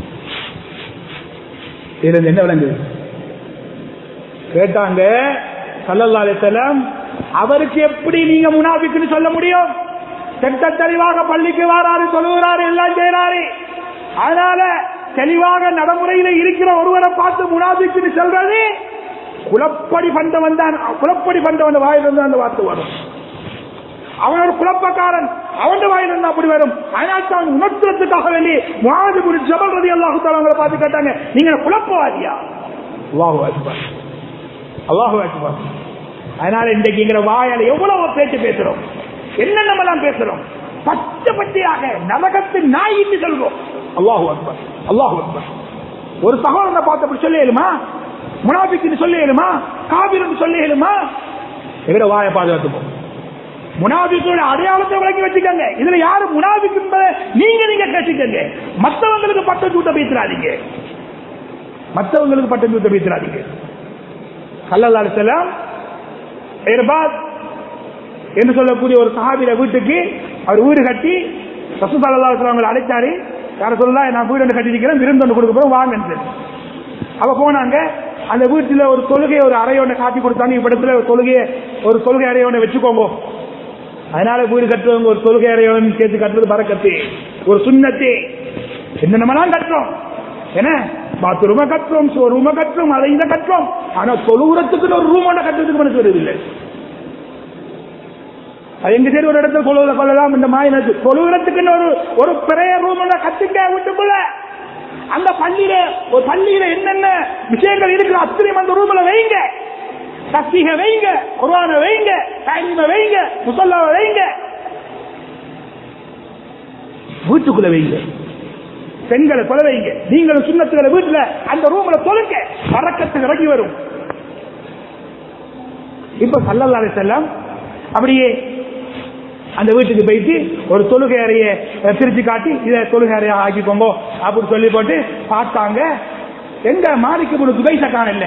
இதுல என்ன விளங்குது? கேட்டாங்க ஸல்லல்லாஹு அலைஹி வஸல்லம், அவருக்கு எப்படி நீங்க முனாஃபிக்னு சொல்ல முடியும்? செட்ட தெளிவாக பள்ளிக்கு வாராரு, சொல்லுகிறாரு, எல்லாம் செய்யறாரு. அதனால தெளிவாக நடைமுறையில இருக்கிற ஒருவரை பார்த்து முனாஃபிக்னு சொல்றது குழப்படி பண்டவன் தான். குழப்படி பண்டவன் வாயிலிருந்து அந்த வார்த்தை வரும். அவன் ஒரு குழப்பக்காரன், அவன் வாயிலிருந்து அப்படி வரும். அதனால தான் உணர்த்துறதுக்காக வேண்டி முஆத் இப்னு ஜபல் ரலியல்லாஹு தஆலா அவங்களை பார்த்து கேட்டாங்க, நீங்க குழப்பவாதியா? அல்லாஹு அக்பர், அல்லாஹு அக்பர். அதனால இன்றைக்குங்கிற வாயால எவ்வளவு பேச்சு பேசுறோம், என்னென்னமெல்லாம் பேசுறோம், பச்சை பச்சையாக நரகத்தின் நாயின்னு சொல்றோம். அல்லாஹு அக்பர், அல்லாஹு அக்பர். ஒரு சகோதரனை பார்த்து அப்படி சொல்ல இயலுமா? முனாஃபிக்னு சொல்ல இயலுமா? காபிர்னு சொல்ல இயலுமா? எங்கட வாயை பாதுகாத்துப்போம். முனாஃபிக்கோட அடையாளத்தை விளக்கி வச்சுக்கங்க. இதுல யாரு முனாஃபிக் என்பதை நீங்க கேட்டுக்கங்க. மற்றவங்களுக்கு பட்டம் சூட்ட பேசுறாதீங்க, மற்றவங்களுக்கு பட்டம் சூட்ட பேசுறாதீங்க. ஸல்லல்லாஹு அலைஹி வஸல்லம் இர்பாத் என்று சொல்லக்கூடிய ஒரு சஹாபிய வீட்டுக்கு அவர் வீடு கட்டி ரசூல் ஸல்லல்லாஹு அலைஹி வஸல்லம் அழைச்சாரு. யார சொல்லலாம், நான் வீடு கட்டி இருக்கிறேன், விருந்து கொடுக்க போறோம் வாங்க. அவ போனாங்க. அந்த வீட்டுல ஒரு தொழுகை, ஒரு அறையோட காட்டி கொடுத்தாங்க. இப்படத்துல ஒரு தொழுகை அறையோட வச்சுக்கோங்க. அதனால வீடு கட்டுறவங்க ஒரு தொழுகை அறையோட சேர்த்து கட்டுறது பரக்கத்து, ஒரு சுன்னத்து. என்னென்னலாம் கட்டுறோம், என்ன பாத்ரூம கட்டுறோம், ரூம கட்டுறோம், அதை இதை கட்டுறோம். ஆனா தொழுகிறதுக்கு ஒரு ரூமோட கட்டுறதுக்கு மனசு வருவதில்லை. அது எங்க சரி ஒரு இடத்துல சொல்லுவதை கொள்ளலாம். இந்த மாதிரி தொழுகிறதுக்குன்னு ஒரு பெரிய ரூம் கத்துக்க வீட்டுக்குள்ள, அந்த பள்ளியில என்னென்ன விஷயங்கள் இருக்கிற அத்தனை அந்த ரூம்ல வைங்க. தஸ்பீஹ வைங்க, குர்ஆனை வைங்க, தஹ்லீம வைங்க, முஸல்லாவை வைங்க, வீட்டுக்குள்ள வைங்க. பெண்களை தொலை வைங்க, நீங்களும் சுண்ணத்துகளை வீட்டுல அந்த ரூம்ல தொழுங்க, பறக்கத்து இறங்கி வரும். இப்ப ஸல்லல்லாஹு அலைஹி வஸல்லம் அப்படியே அந்த வீட்டுக்கு போயிட்டு ஒரு தொழுகை அறைய பிரிச்சு காட்டி இதை தொழுகை அறையா ஆக்கிக்கோங்க அப்படின்னு சொல்லி போட்டு பார்த்தாங்க. எங்க மாலிக் இப்னு துவைஸ காணல.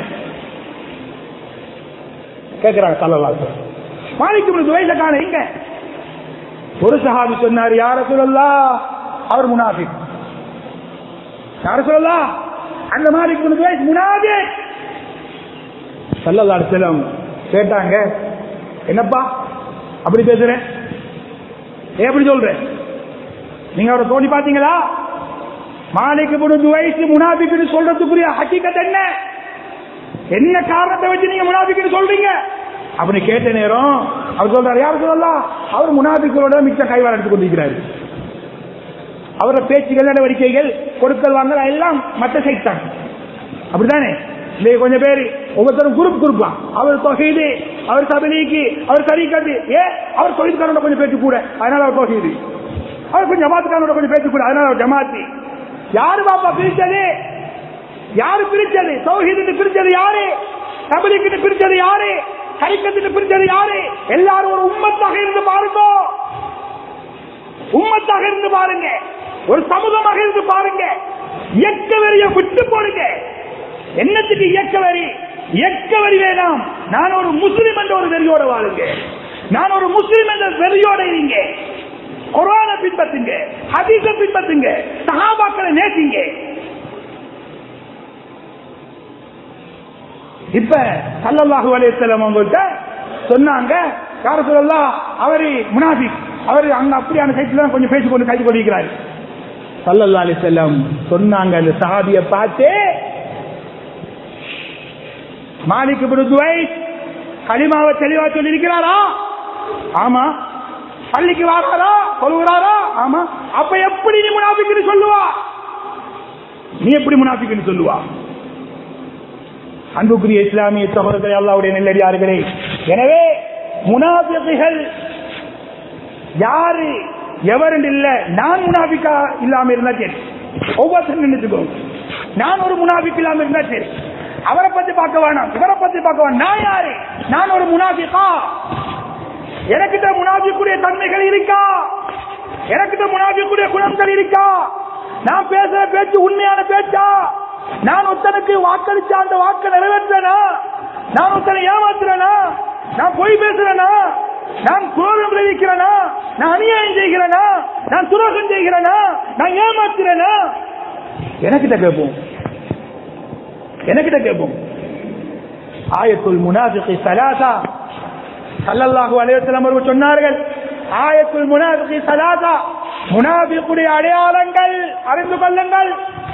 கேக்குறாங்க ஸல்லல்லாஹு அலைஹி வஸல்லம், மாலிக் இப்னு துவைஸ காண எங்க? ஒரு சஹாபி சொன்னார், யா ரசூலல்லாஹ் அவர் முனாஃபிக். யா ரசூலல்லாஹ் அந்த மாலிக் இப்னு துவைஸ் முனாஃபிக். ஸல்லல்லாஹு அலைஹி வஸல்லம் கேட்டாங்க, என்னப்பா அப்படி பேசுறேன், எப்படி சொல்றேன், நீங்க அவரை தோண்டி பாத்தீங்களா? மாலிக் இப்னு துவைஸ் முனாஃபிக்னு சொல்றதுக்குரிய ஹகீகத் என்ன? என்ன காரணத்தை வச்சு நீங்க முனாஃபிக்னு சொல்றீங்க அப்படி கேட்ட நேரம் அவர் சொல்றாரு, யார் சொல்லலாம், அவர் முனாஃபிக்களோட மிச்ச கைவாறு எடுத்துக் கொண்டிருக்கிறார். அவரோட பேச்சுகள் நடவடிக்கைகள் கொடுக்கல் வாங்கல் எல்லாம் மற்ற சைத்தான். அப்படித்தானே? கொஞ்சம் பேர் ஒவ்வொருத்தரும் குரூப் குரூப்பான். அவர் தொகைது, அவர் தபலீக்கு, அவர் தரீக்கத்து, அவர் தொழிற்காரோட கொஞ்சம் பேச்சு கூட, அதனால அவர் தொகைது. அவர் கொஞ்சம் ஜமாத்துக்காரோட கொஞ்சம் பேச்சு கூட, அதனால அவர் ஜமாத்தி. யாரு பாப்பா பிரிச்சது? யாரு பிரிச்சது? தௌஹீதுன்னு பிரிச்சது யாரு? தபலீக்குன்னு பிரிச்சது யாரு? தரீக்கத்துன்னு பிரிச்சது யாரு? எல்லாரும் ஒரு உம்மத்தாக இருந்து பாருங்க, உம்மத்தாக இருந்து பாருங்க, ஒரு சமூகமாக இருந்து பாருங்க. இயக்க வரிய விட்டு போடுங்க. என்னத்துக்கு இயக்க வரி? இயக்க வரி வேணாம். நான் ஒரு முஸ்லிம் என்ற ஒரு வெறியோட வாழுங்க, நான் ஒரு முஸ்லிம் என்ற வெறியோட இருங்க. குர்ஆனை பின்பற்றுங்க, ஹதீஸை பின்பற்றுங்க, சஹாபாக்களை நேசிங்க. இப்ப ஸல்லல்லாஹு அலைஹி வஸல்லம் அவங்கள்ட்ட சொன்னாங்க, யா ரசூலல்லாஹ் அவரு முனாஃபிக், அவரு அங்க அப்படியான சைட்ல கொஞ்சம் பேசி கொண்டு கைது கொண்டிருக்கிறார். ஸல்லல்லாஹு அலைஹி வஸல்லம் சொன்னாங்க, அந்த சஹாபியை பார்த்து, மாலிக் இப்னு துவைஸ் கலிமாவை தெளிவா சொல்லி இருக்கிறாரா? ஆமா. பள்ளிக்கு வாராரா? சொல்லுகிறாரா? ஆமா. அப்ப எப்படி நீ முனாஃபிக்னு சொல்லுவா? நீ எப்படி முனாஃபிக்னு சொல்லுவா? அன்புக்குரிய இஸ்லாமிய சகோதரர்களே, அல்லாஹ்வுடைய நல்லடியார்களே, எனவே முனாஃபிக்குகள் யாரு எவரும் இல்ல. நான் முனாஃபிக்கா இல்லாம இருந்தா சரி, ஒவ்வொருத்தரும் நினைச்சுக்கோங்க. நான் ஒரு முனாஃபிக் இல்லாம இருந்தா சரி, அவரை பத்தி பார்க்க வேணாம், இவரை பத்தி பார்க்க வேணாம். நான் யாரு? நான் ஒரு முனாஃபிகா? எனக்கிட்ட முனாஃபிக்குடைய தன்மைகள் இருக்கா? எனக்கிட்ட முனாஃபிக்குடைய குணங்கள் இருக்கா? நான் பேசுற பேச்சு உண்மையான பேச்சா? நான் ஒருத்தனுக்கு வாக்களிச்ச அந்த வாக்கை நிறைவேற்றனா? நான் ஒருத்தனை ஏமாத்துறேனா? நான் பொய் பேசுறேனா? நான் குரோதம் விளைவிக்கிறேனா? நான் அநியாயம் செய்கிறேனா? நான் துரோகம் செய்கிறேனா? நான் ஏமாத்துறேனா? எனக்கிட்ட கேட்போம், எனக்கிட்ட கேட்போம். ஆயத்துல் முனாஃபிகி ஸலாஸா, ஸல்லல்லாஹு அலைஹி வஸல்லம் அவர்கள் சொன்னார்கள், ஆயத்துல் முனாஃபிகி ஸலாஸா, முனாஃபிக்குடைய அடையாளங்கள் அறிந்து கொள்ளுங்கள்.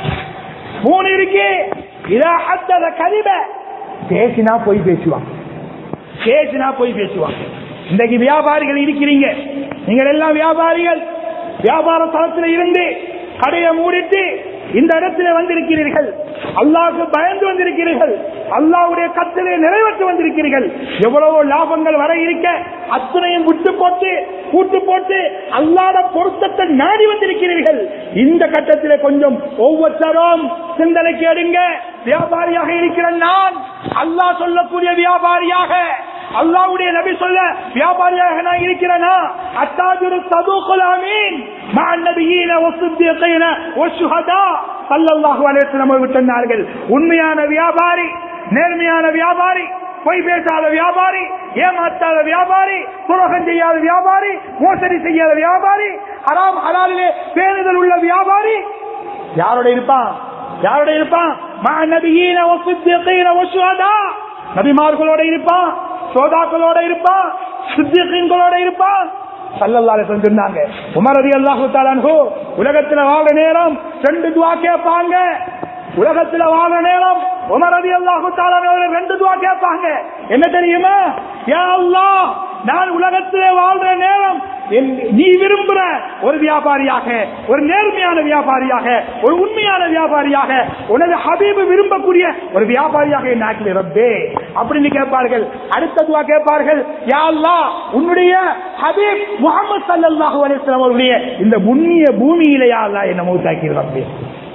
3 இருக்கு. இதா ஹத்தத கதிப, பேசினா போய் பேசுவான், பேசினா போய் பேசுவான். இன்றைக்கு வியாபாரிகள் இருக்கிறீங்க, நீங்கள் எல்லாம் வியாபாரிகள். வியாபார தளத்தில் இருந்து கடையை மூடிட்டு இந்த இடத்திலே வந்திருக்கிறீர்கள், அல்லாஹ்வுக்கு பயந்து வந்திருக்கிறீர்கள், அல்லாஹ்வுடைய கட்டளை நிறைவேற்ற வந்திருக்கிறீர்கள். எவ்வளவோ லாபங்கள் வர இருக்க அத்தனையும் விட்டு போட்டு கூட்டு போட்டு அல்லாஹ்வுடைய பொருத்தத்தை நாடி வந்திருக்கிறீர்கள். இந்த கட்டத்திலே கொஞ்சம் ஒவ்வொருத்தரும் சிந்தனைக்கு எடுங்க. வியாபாரியாக இருக்கிற நான் அல்லாஹ் சொல்லக்கூடிய வியாபாரியாக, அல்லாஹ்வுடைய நபி சொல்ல வியாபாரியாக நான் இருக்கிறேனா? அத்தாஜுரு சதூகுல் அமீன் மஅன் நபியீன வஸ்ஸித்தீகீன வஷ்ஹதா, ஸல்லல்லாஹு அலைஹி வஸல்லம் அவர்கள் சொன்னார்கள், உண்மையான வியாபாரி, நேர்மையான வியாபாரி, பொய் பேசாத வியாபாரி, ஏமாற்றாத வியாபாரி, துரோகம் செய்யாத வியாபாரி, மோசடி செய்யாத வியாபாரி, ஹராம் ஹலாலிலே பேணுதல் உள்ள வியாபாரி யாரோட இருப்பான்? யாரோட இருப்பான்? மஅன் நபியீன வஸ்ஸித்தீகீன வஷ்ஹதா, நபிமார்களோட இருப்பான், சோதாக்களோட இருப்பான், சித்திகீன்களோட இருப்பான். ஸல்லல்லாஹு அலைஹி வஸல்லம் சொன்னாங்க, உமர் ரலியல்லாஹு தஆலா அன்ஹு உலகத்துல வாழ்ற நேரம் 2 துஆ கேட்பாங்க. உலகத்துல வாழ்ற நேரம் உமர் ரலியல்லாஹு தஆலா அன்ஹு 2 துஆ கேட்பாங்க. என்ன தெரியுமா? யா அல்லாஹ், நான் உலகத்திலே வாழ்ற நேரம் நீ விரும்புற ஒரு வியாபாரியாக, ஒரு நேர்மையான வியாபாரியாக, ஒரு உண்மையான வியாபாரியாக, உனது ஹபீப் விரும்பக்கூடிய ஒரு வியாபாரியாக என் நாட்டில் ரப்பே அப்படின்னு கேட்பார்கள். அடுத்த துஆ கேட்பார்கள், யா அல்லாஹ், உன்னுடைய ஹபீப் முஹம்மது ஸல்லல்லாஹு அலைஹி வஸல்லம் அவருடைய இந்த புண்ணிய பூமியிலே யா அல்லாஹ் என்ன மௌத்தாக்கி ரப்பே.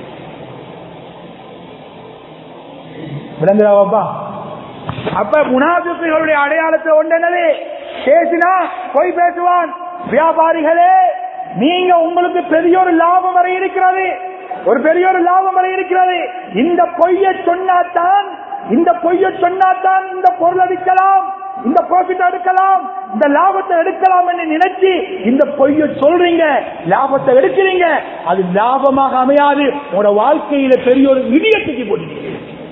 விளங்குறாவாப்பா? அப்ப முனாஃபிக்குகளுடைய அடையாளத்தை ஒன்றனது பேசினா போய் பேசுவான். வியாபாரிகளே, நீங்க உங்களுக்கு பெரிய ஒரு லாபம் வரை இருக்கிறது, ஒரு பெரிய ஒரு லாபம் வரை இருக்கிறது. இந்த பொய்யை சொன்னாத்தான் இந்த பொருளை விற்கலாம், இந்த ப்ராஃபிட் எடுக்கலாம், இந்த லாபத்தை எடுக்கலாம் என்று நினைச்சு இந்த பொய்யை சொல்றீங்க, லாபத்தை எடுக்கிறீங்க. அது லாபமாக அமையாது. உங்களோட வாழ்க்கையில பெரிய ஒரு இடியத்துக்கு போட்டீங்க.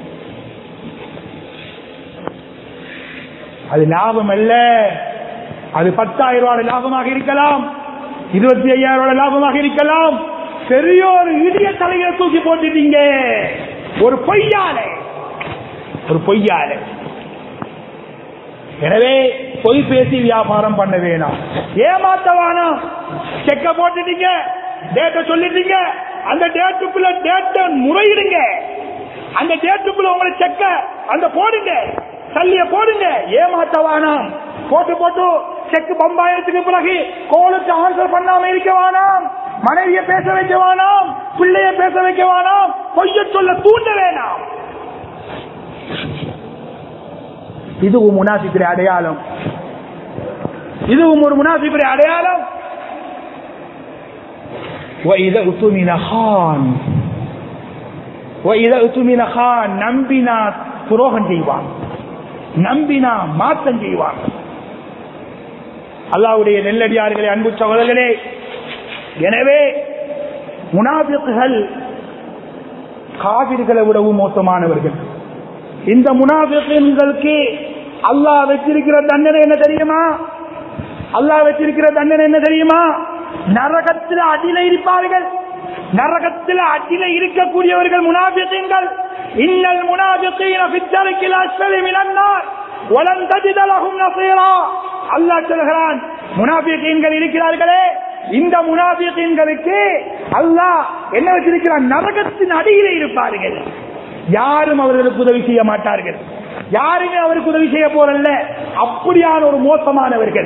அது லாபம் அல்ல. அது 10,000 ரூபாய் லாபமாக இருக்கலாம், 25,000 ரூபாய் லாபமாக இருக்கலாம். பெரிய ஒரு இடிய தலைகளை தூக்கி போட்டுட்டீங்க ஒரு பொய்யால. எனவே பொய் பேசி வியாபாரம் பண்ண வேணாம், ஏமாத்த வேணாம். செக்க போட்டுட்டீங்க, டேட்டை சொல்லிட்டீங்க, அந்த டேட்டுக்குள்ள டேட்டை முறையிடுங்க, அந்த டேட்டுக்குள்ள உங்களை செக்க அந்த போடுங்க, சல்லிய போடுங்க. ஏமாத்த வேணாம். போட்டு செக்கு பம்பாயிரத்துக்கு பிறகு கோலுக்கு ஆன்சர் பண்ணாம இருக்க வேணாம், மனைவிய பேச வைக்க வேணாம், பிள்ளைய பேச வைக்க வேணாம், பொய்ய சொல்ல தூண்ட வேணாம். இதுவும் முனாஃபிக்குடைய அடையாளம், இதுவும் ஒரு முனாஃபிக்குடைய அடையாளம். நம்பினா துரோகம் செய்வான், நம்பினா மாற்றம் செய்வான். அல்லாஹ்வுடைய நெல்லடியார்களே, அன்பு சகோதரர்களே, எனவே முனாஃபிக்குகள் காபிர்களை விடவும் மோசமானவர்கள். இந்த முனாஃபிக்குகளுக்கு அல்லாஹ் வச்சிருக்கிற தண்டனை என்ன தெரியுமா? அல்லாஹ் வச்சிருக்கிற தண்டனை என்ன தெரியுமா? நரகத்தில் அடியில இருப்பார்கள். நரகத்தில் அடியில இருக்கக்கூடியவர்கள் முனாஃபிக்குகள். இன்னல் முனாஃபிகீன ஃபித்தரிக்கில் அஸ்ஃபலி மினன் நார் வலன் தஜித லஹும் நஸீரா. அல்லாஹ் சொல்கிறான், முனாஃபிகீன்கள் இருக்கிறார்களே, இந்த முனாஃபிகீன்களுக்கு அல்லாஹ் என்ன வச்சிருக்கிறான்? நரகத்தின் அடியிலே இருப்பார்கள். யாரும் அவர்களுக்கு உதவி செய்ய மாட்டார்கள், யாருமே அவருக்கு உதவி செய்ய போறல்ல. அப்படியான ஒரு மோசமானவர்கள்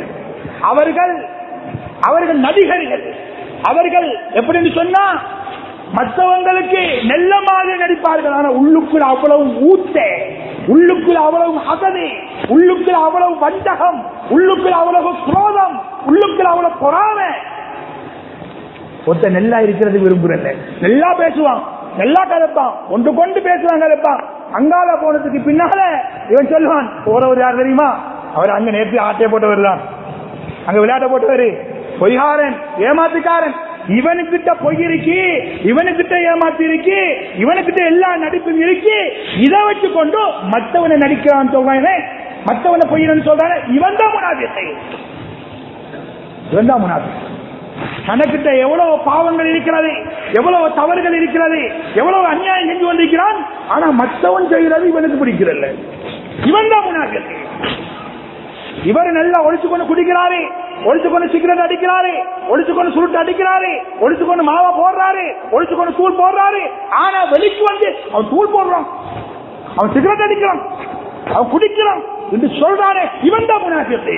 அவர்கள் நடிகர்கள். அவர்கள் எப்படின்னு சொன்னா, மற்றவங்களுக்கு நல்ல மாதிரி நடிப்பார்கள், ஆனா உள்ளுக்குள் அவ்வளவு ஊத்த, உள்ளுக்குள் அவ்வளவு அகதி, உள்ளுக்குள் அவ்வளவு வஞ்சகம், உள்ளுக்குள் அவ்வளவு குரோதம், உள்ளுக்குள் அவ்வளவு பொறாமை. ஒருத்த நல்லா இருக்கிறது விரும்புறல்ல, நல்லா பேசுவான், நல்லா கலப்பான், ஒன்று கொண்டு பேசுவான், கலப்பான். அங்கால போனதுக்கு பின்னால இவன் சொல்லுவான், போறவர் யார் தெரியுமா? அவர் அங்க நேற்று ஆட்டையை போட்டவர் தான், அங்க விளையாட்ட போட்டவர், பொய்காரன், ஏமாத்துக்காரன். இவனுக்கிட்ட பொய் இருக்கு, இவனுக்கிட்ட ஏமாத்தி இருக்கு, இவனுக்கிட்ட எல்லா நடிப்பும் இருக்கு. இதை வச்சு கொண்டு மற்றவனை நடிக்கிறான் சொல்றாங்க, மற்றவனை பொய்யன்னு சொல்றாங்க. இவன் தான் முனாஃபிக். தனக்கிட்ட எவ்வளவு பாவங்கள் இருக்கிறது, எவ்வளவு தவறுகள் இருக்கிறது, எவ்வளவு அநியாயம் செஞ்சு வந்திருக்கிறான். ஆனா மற்றவன் செய்கிறது இவனுக்கு பிடிக்கிறது. இவன் தான் முனாஃபிக். இவர் நல்லா ஒழிச்சு கொண்டு குடிக்கிறாரு, ஒழிச்சு கொண்டு சிகரெட் அடிக்கிறாரு, ஒழிச்சு கொண்டு சுருட்டு அடிக்கிறாரு, ஒழிச்சு கொண்டு மாவா போடுறாரு, ஒழிச்சு கொண்டு தூள் போடுறாரு. ஆனா வெளிக்கு வந்து அவன் தூள் போடுறான், அவன் சிகரெட் அடிக்கிறான், அவன் குடிக்கிறான் என்று சொல்றானே, இவன் தான் முனாஃபிக்.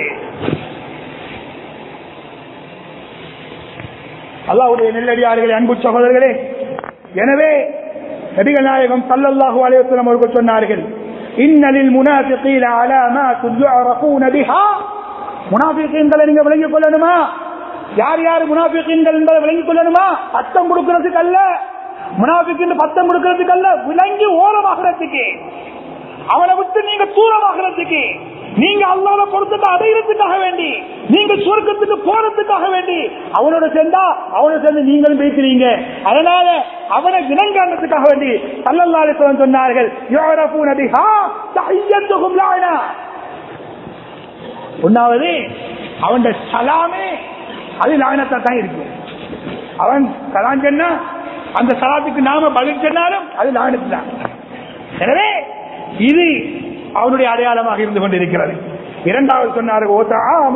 அல்லாஹ்வுடைய நெல்லடியார்களே, அன்பு சகோதரர்களே, எனவே நபிகள் நாயகம் ஸல்லல்லாஹு அலைஹி வஸல்லம் அவர்கள் சொன்னார்கள், இன்னலில் முனாஃபிகீன அலாமாத் யுஅரஃபூன பிஹா. முனாஃபிகீன்களை நீங்க விளங்கிக் கொள்ளணுமா? யார் யார் முனாஃபிகீன்கள் என்பதை விளங்கிக் கொள்ளணுமா? பட்டம் கொடுக்கிறதுக்கு அல்ல, முனாஃபிகீன் பட்டம் கொடுக்கிறதுக்கு அல்ல, விளங்கி ஓரமாகிறதுக்கு, அவனை விட்டு நீங்க தூரமாகிறதுக்கு, நீங்க அல்லாஹ்வை பொறுத்துட்டு அடையிறதுக்காக வேண்டி, நீங்க சுவர்க்கத்துக்கு போறதுக்காக வேண்டி அவனோட சேர்ந்து நீங்களும் பேசுறீங்க. அதனால அவனை இனங்காணத்துக்காக வேண்டி ஸல்லல்லாஹு அலைஹி வஸல்லம் சொன்னார்கள், யுஅரஃபூன பிஹா தஹிய்யத்துஹும் லஅனா. ஒன்னாவது அவன் சலாமே அது லானத்தா தான் இருக்கு. அவன் சலாம் சொன்னா அந்த சலாத்துக்கு நாம பதில் சொன்னாலும் அது லானத்து தான். எனவே இது அவனுடைய அடையாளமாக இருந்து கொண்டிருக்கிறது. இரண்டாவது சொன்னார்கள்,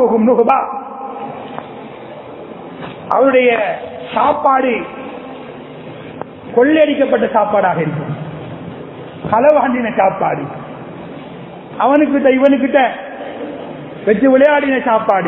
அவருடைய சாப்பாடு கொள்ளையடிக்கப்பட்ட சாப்பாடாக இருக்கும், களவாண்டின சாப்பாடு, அவனுக்கிட்ட இவனுக்கிட்ட வச்சு விளையாடின சாப்பாடு.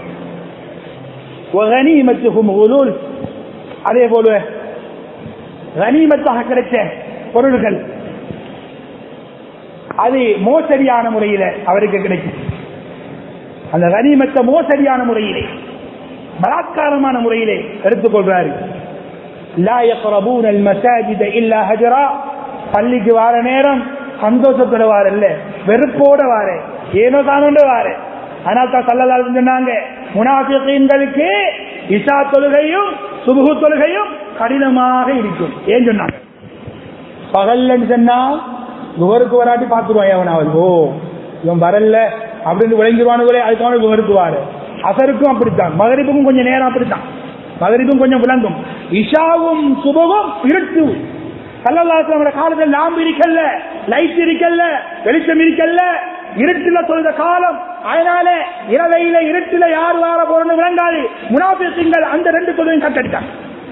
அதே போல கனிமத்தாக கிடைச்ச பொருள்கள், அது மோசடியான முறையில அவருக்கு கிடைக்கும். அந்த கனிமத்தை மோசடியான முறையிலே பலாத்காரமான முறையிலே எடுத்துக்கொள்றாரு. லா யக்ரபூனல் மஸாஜித இல்லா ஹஜரா. பள்ளிக்கு வார நேரம் சந்தோஷத்தோட வாரல்ல, வெறுப்போட வார, ஏனோ தானோட வார. ஆனால் தான் ஸல்லல்லாஹு அலைஹி வஸல்லம் சொன்னாங்க, முனாஃபிகீன்களுக்கு இஷா தொழுகையும் சுபஹு தொழுகையும் கடினமாக இருக்கும். ஏன் சொன்னாங்க? பகல்லன்னு சொன்னா குவருக்கு வராட்டி பார்த்துருவான் எவனாவது, ஓ இவன் வரல அப்படின்னு விளங்கிடுவானுங்களே, அதுக்கான குவருக்கு வாரு. அசருக்கும் அப்படித்தான், மகரிப்புக்கும் கொஞ்சம் நேரம் அப்படித்தான், மகரிப்பும் கொஞ்சம் விளங்கும். இஷாவும் சுபவும் இருட்டு. ஸல்லல்லாஹு அலைஹி வஸல்லம் காலத்தில் லாம்பு இருக்கல்ல, லைட் இருக்கல்ல, வெளிச்சம் இருக்கல்ல, இருட்டுல தொழுத காலம். அதனால இரவையில இருட்டுல யார் வார போறன்னு விளங்காது. முனாஃபிகீன்கள் அந்த 2 தொழுகையும் கட்டடித்தாங்க.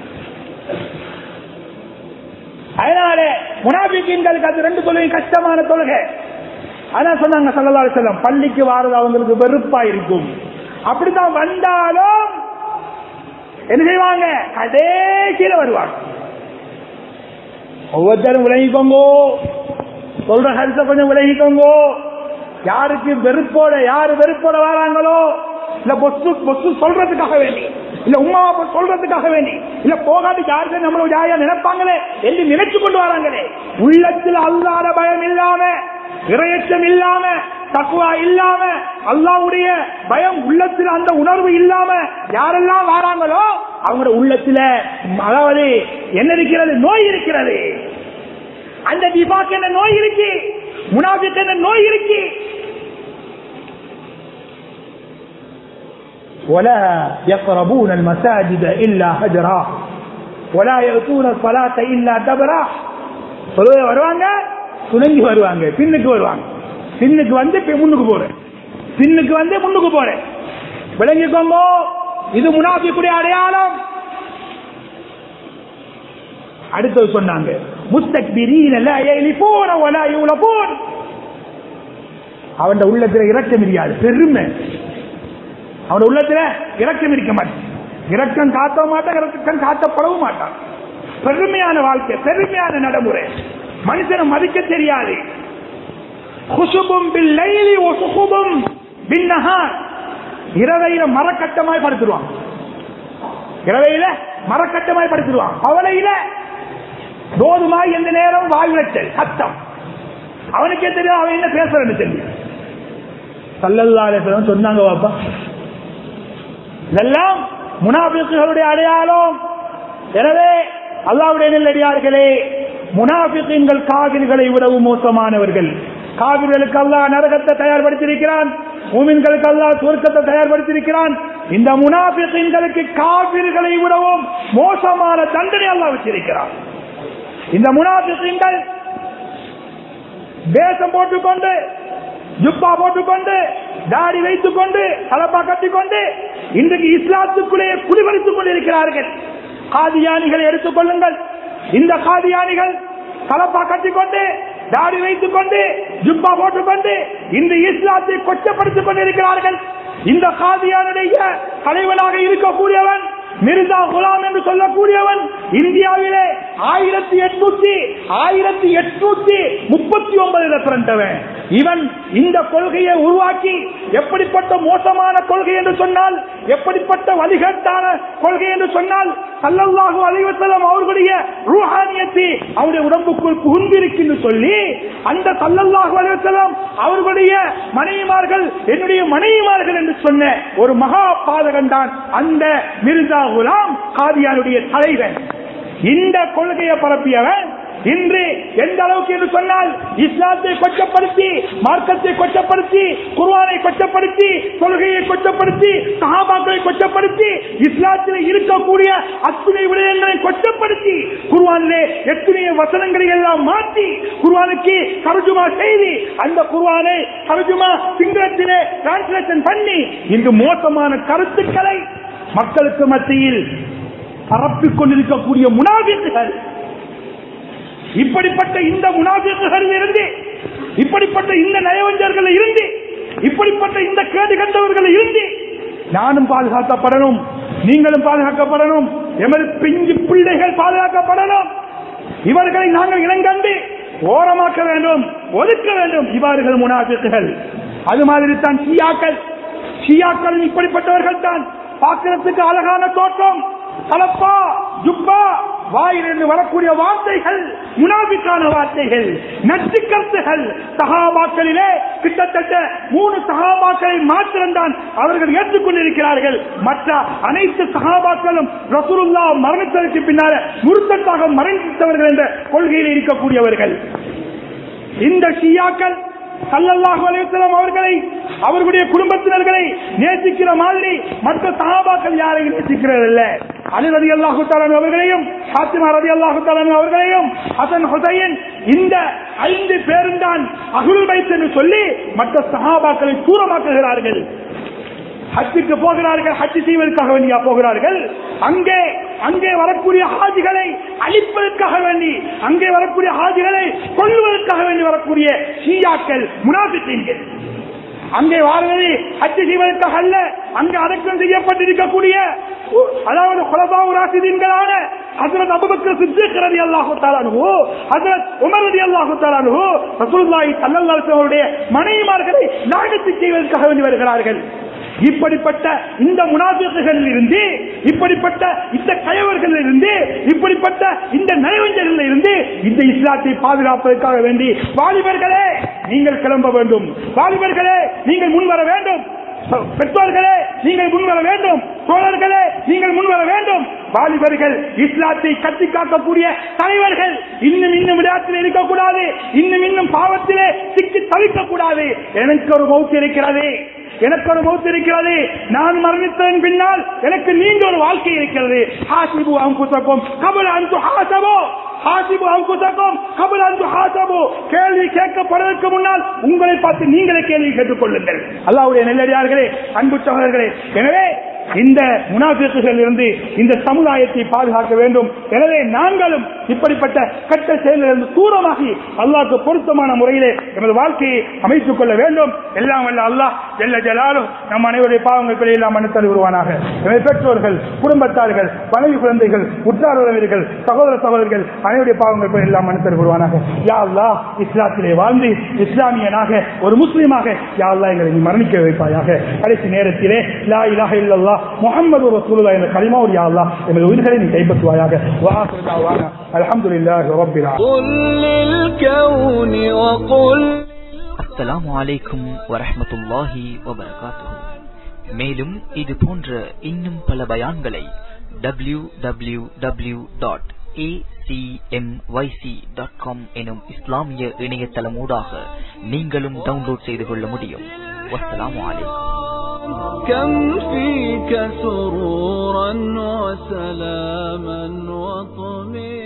அதனால முனாஃபிகீன்களுக்கு அது 2 தொழுகையும் கஷ்டமான தொழுகை. அதான் சொன்னாங்க ஸல்லல்லாஹு அலைஹி வஸல்லம், பள்ளிக்கு வாரது அவங்களுக்கு வெறுப்பா இருக்கும். அப்படித்தான் வந்தாலும் என்ன செய்வாங்க? கடைசியில வருவாங்க. ஒவ்வொருத்தரும் விலகிக்கோங்கோ, சொல்ற கருத்தை கொஞ்சம் விலகிக்கோங்கோ. யாருக்கு வெறுப்போட, யாரு வெறுப்போட வராங்களோ, இல்ல பொசு சொல்றதுக்காக வேண்டி, இல்ல உமாவை சொல்றதுக்காக வேண்டி, இல்ல போகாது யாருக்கு நம்மளோட ஜாயா நினைப்பாங்களே என்று நினைச்சு கொண்டு வராங்களே, உள்ளத்தில் அல்லாஹ்வுடைய பயம் இல்லாம, இறையச்சம் இல்லாம, தக்வா இல்லாம, அல்லாஹ்வுடைய பயம் உள்ளத்தில் அந்த உணர்வு இல்லாம யாரெல்லாம் வராங்களோ அவங்களோட உள்ளத்துல அதாவது என்ன இருக்கிறது? நோய் இருக்கிறது. அந்த நிஃபாக் என்ற நோய் இருக்கு, முனாஃபிக் என்ற நோய் இருக்கு. ولا يقربون المساجد الا هجرا ولا يؤتون الصلاه الا دبرا. வருவாங்க, சுணங்கி வருவாங்க, பின்னுக்கு வருவாங்க, பின்னுக்கு வந்து முன்னுக்கு போறேன், பின்னுக்கு வந்து முன்னுக்கு போறேன். விளங்கிக்கோங்க, இது முனாஃபிக்குடைய அடையாளம். அடுத்து சொன்னாங்க, முஸ்தக்பிரீன லா யலிபூன வலா யுலபூன். அவன் உள்ளத்துல இரக்கம் இருக்காது, பெருமை. அவன் உள்ளத்துல இரக்கம் இருக்க மாட்டான், இரக்கம் காட்ட மாட்டான், இரக்கம் காட்டப்படவும் மாட்டான். பெருமையான வாழ்க்கை, பெருமையான நடைமுறை, மனுஷனை மதிக்க தெரியாது. குசுபும் பில்லைலி வசுகுபும் பின்னஹார். இரவையில மரக்கட்டமாய் படுத்துருவான், இரவையில மரக்கட்டமாய் படுத்துருவான். அவளையில கோதுமாய் எந்த நேரம் வாயுச்சல் சத்தம். அவனுக்கே தெரியும் அவன் என்ன பேசுறன்னு தெரியும். ஸல்லல்லாஹு அலைஹி வஸல்லம் சொன்னாங்க, பாப்பா இதெல்லாம் முனாஃபிக்குகளுடைய அடையாளம். எனவே அல்லாஹ்வுடைய நல்லடியார்களே, முனாஃபிகீன்கள் காபிர்களை விடவும் மோசமானவர்கள். காபிர்களுக்கு அல்லாஹ் நரகத்தை தயார்படுத்தியிருக்கிறான், மூமின்களுக்கு அல்லாஹ் சுவர்க்கத்தை தயார்படுத்தியிருக்கிறான். இந்த முனாஃபிகீன்களுக்கு காபிர்களை விடவும் மோசமான தண்டனை அல்லாஹ் வச்சிருக்கிறான். இந்த முனாஃபிகீன்கள் வேஷம் போட்டுக்கொண்டு, ஜுப்பா போட்டுக்கொண்டு, தாடி வைத்துக் கொண்டு, தலப்பா கட்டிக்கொண்டு இன்றைக்கு இஸ்லாத்துக்குள்ளே குடிபறித்துக் கொண்டிருக்கிறார்கள். காதியானிகளை எடுத்துக் கொள்ளுங்கள். இந்த காதியானிகள் தலப்பா கட்டிக்கொண்டு, தாடி வைத்துக் கொண்டு, ஜுப்பா போட்டுக்கொண்டு இந்த இஸ்லாத்தை கொச்சப்படுத்திக் கொண்டிருக்கிறார்கள். இந்த காதியானுடைய தலைவனாக இருக்கக்கூடியவன் மிர்சா குலாம் என்று சொல்லக்கூடியவன் இந்தியாவிலே 1839 பிறந்தவன். இவன் இந்த கொள்கையை உருவாக்கி, எப்படிப்பட்ட மோசமான கொள்கை என்று சொன்னால், எப்படிப்பட்ட வழிகட்டான கொள்கை என்று சொன்னால், ஸல்லல்லாஹு அலைஹி வஸல்லம் அவர்களுடைய ரூஹானியத்தை அவருடைய உடம்புக்குள் புகுந்திருக்கின்னு சொல்லி, அந்த ஸல்லல்லாஹு அலைஹி வஸல்லம் அவர்களுடைய மனைவிமார்கள் என்னுடைய மனைவிமார்கள் என்று சொன்ன ஒரு மகா பாதகன் தான் அந்த மிர்சா குலாம் காதியானுடைய தலைவன். இந்த கொள்கையை பரப்பியவன் இன்று எந்த அளவுக்கு என்று சொன்னால், இஸ்லாத்தை கொச்சப்படுத்தி, மார்க்கத்தை கொச்சப்படுத்தி, குர்ஆனை கொச்சப்படுத்தி, கொள்கையை கொச்சப்படுத்தி, சஹாபாக்களை கொச்சப்படுத்தி, இஸ்லாத்தில் இருக்கக்கூடிய அத்துணை விடயங்களை கொச்சப்படுத்தி, குர்ஆனிலே எத்தனை வசனங்களை எல்லாம் மாற்றி குர்ஆனுக்கு தர்ஜுமா செய்து, அந்த குர்ஆனை தர்ஜுமா சிங்களத்திலே டிரான்ஸ்லேஷன் பண்ணி இன்று மோசமான கருத்துக்களை மக்களுக்கு மத்தியில் பரப்பிக் கொண்டிருக்கக்கூடிய முனாஃபிக்குகள். இப்படிப்பட்ட இந்த முனாஃபிக்குகளில் இருந்து, இப்படிப்பட்ட இந்த நயவஞ்சர்கள் இருந்து, இப்படிப்பட்ட இந்த கேடு கண்டவர்கள் இருந்து நானும் பாதுகாக்கப்படணும், நீங்களும் பாதுகாக்கப்படணும், எமது பிஞ்சு பிள்ளைகள் பாதுகாக்கப்படணும். இவர்களை நாங்கள் இனங்கண்டு ஓரமாக்க வேண்டும், ஒதுக்க வேண்டும். இவ்வாறுகள் முனாஃபிக்குகள். அது மாதிரி தான் ஷியாக்கள் இப்படிப்பட்டவர்கள் தான். பார்க்கிறதுக்கு அழகான தோற்றம், கலப்பா ஜுப்பா, வாயிலிருந்து வரக்கூடிய வார்த்தைகள் முனாஃபிக்கான வார்த்தைகள், நச்சு கருத்துகள். சஹாபாக்களிலே கிட்டத்தட்ட 3 சஹாபாக்களை மாத்திரம்தான் அவர்கள் ஏற்றுக்கொண்டிருக்கிறார்கள். மற்ற அனைத்து சஹாபாக்களும் ரசூலுல்லாஹ் மரணத்திற்கு பின்னால் முர்த்தத்தாக மரணித்தவர்கள் என்ற கொள்கையில் இருக்கக்கூடியவர்கள். இந்த ஷியாக்கள் ஸல்லல்லாஹு அலைஹி வஸல்லம் அவர்களை, அவர்களுடைய குடும்பத்தினர்களை நேசிக்கிற மாதிரி மற்ற சஹாபாக்கள் யாரையும் நேசிக்கிறதில்ல. அலி ரலியல்லாஹு தஆலா அவர்களையும், ஃபாத்திமா ரலியல்லாஹு தஆலா அவர்களையும், ஹசன் ஹுசைன், இந்த 5 பேரும் தான் அஹ்லுல் பைத் என்று சொல்லி மற்ற சஹாபாக்களை தூரமாக்குகிறார்கள். ஹஜ்ஜுக்கு போகிறார்கள், ஹஜ் செய்வதற்காக வேண்டியா போகிறார்கள். அங்கே வரக்கூடிய ஹாஜிகளை அழிப்பதற்காக வேண்டி, அங்கே வரக்கூடிய ஹாஜிகளை கொல்லுவதற்காக வேண்டி வரக்கூடிய ஷியாக்கள், முனாஃபிக்கீன்கள். அங்கே வாழ்வது ஹஜ் செய்வதற்காக அல்ல, அங்கே அடக்கம் செய்யப்பட்டிருக்கக்கூடிய அதாவது குலஃபாஉ ராஷிதீன்களான ஹஜ்ரத் அபூபக்கர் சித்திக் ரலியல்லாஹு தஆலா அன்ஹு, ஹஜ்ரத் உமர் ரலியல்லாஹு தஆலா அன்ஹு ரசூலுல்லாஹி ஸல்லல்லாஹு அலைஹி வஸல்லம் மனைவிமார்களை லானத் செய்வதற்காக வேண்டி வருகிறார்கள். இப்படிப்பட்ட இந்த முனாஃபிக்குகளில் இருந்து, இப்படிப்பட்ட இந்த கயவர்களில் இருந்து, இப்படிப்பட்ட இந்த நயவஞ்சர்களில் இருந்து இந்த இஸ்லாத்தை பாதுகாப்பதற்காக வேண்டி வாலிபர்களே நீங்கள் கிளம்ப வேண்டும். வாலிபர்களே நீங்கள் முன்வர வேண்டும். பெற்றோர்களே நீங்கள் முன்வர வேண்டும். தோழர்களே நீங்கள் முன்வர வேண்டும். வாலிபர்கள் இஸ்லாத்தை கட்டி காக்கக்கூடிய தலைவர்கள் இன்னும் விடயத்தில் இருக்கக்கூடாது, இன்னும் பாவத்திலே சிக்கி தவிக்கக்கூடாது. எனக்கு ஒரு மௌத் இருக்கிறது, எனக்கு ஒரு மௌத் இருக்கிறது. நான் மரணித்ததன் பின்னால் எனக்கு நீண்ட ஒரு வாழ்க்கை இருக்கிறது. ஹாசிபு அன்ஃபுஸக்கும் கப்ல அன் துஹாஸபு, ஹாசிபு அன்ஃபுஸக்கும் கப்ல அன் துஹாஸபு. கேள்வி கேட்கப்படுவதற்கு முன்னால் உங்களை பார்த்து நீங்களே கேள்வி கேட்டுக் கொள்ளுங்கள். அல்லாஹ்வுடைய நல்லடியார்களே, அன்பு சகோதரர்களே, எனவே இந்த முனாஃபிக்குகளில் இருந்து இந்த சமுதாயத்தை பாதுகாக்க வேண்டும். எனவே நாங்களும் இப்படிப்பட்ட கட்ட செயலிலிருந்து தூரமாகி அல்லாஹ்வுக்கு பொருத்தமான முறையிலே நமது வாழ்க்கையை அமைத்துக் கொள்ள வேண்டும். எல்லாம் வல்ல அல்லாஹ் ஜல்ல ஜலாலுஹு நம் அனைவருடைய பாவங்கள் பிழை எல்லாம் மன்னித்தல் வருவானாக. எனவே பெற்றோர்கள், குடும்பத்தார்கள், மனைவி, குழந்தைகள், உற்றார் உறவினர்கள், சகோதர சகோதரர்கள் அனைவருடைய பாவங்கள் பிழை எல்லாம் மன்னித்தல் வருவானாக. யா அல்லாஹ் இஸ்லாத்திலே வாழ்ந்து இஸ்லாமியனாக ஒரு முஸ்லீமாக யா அல்லாஹ் எங்களை நீ மரணிக்க வைப்பாயாக. கடைசி நேரத்திலே லா இலாஹ இல்லல்லாஹ் முஹம்மது ரசூலுல்லாஹ் என்ற கலிமாவோடு யா அல்லாஹ் எமது உயிர்களை நீ கைப்பற்றுவாயாக. வஆஹிரு தஅவானா அல்ஹம்துலில்லாஹி ரப்பில் ஆலமீன். அஸ்ஸலாமு அலைக்கும் வரஹ்மத்துல்லாஹி வபரகாத்துஹு. மேலும் இது போன்ற இன்னும் பல பயான்களை www.acmyc.com எனும் இஸ்லாமிய இணையதளம் ஊடாக நீங்களும் டவுன்லோட் செய்து கொள்ள முடியும். வஸ்ஸலாமு அலைக்கும். كم فيك سرورا وسلاما وطمئنانا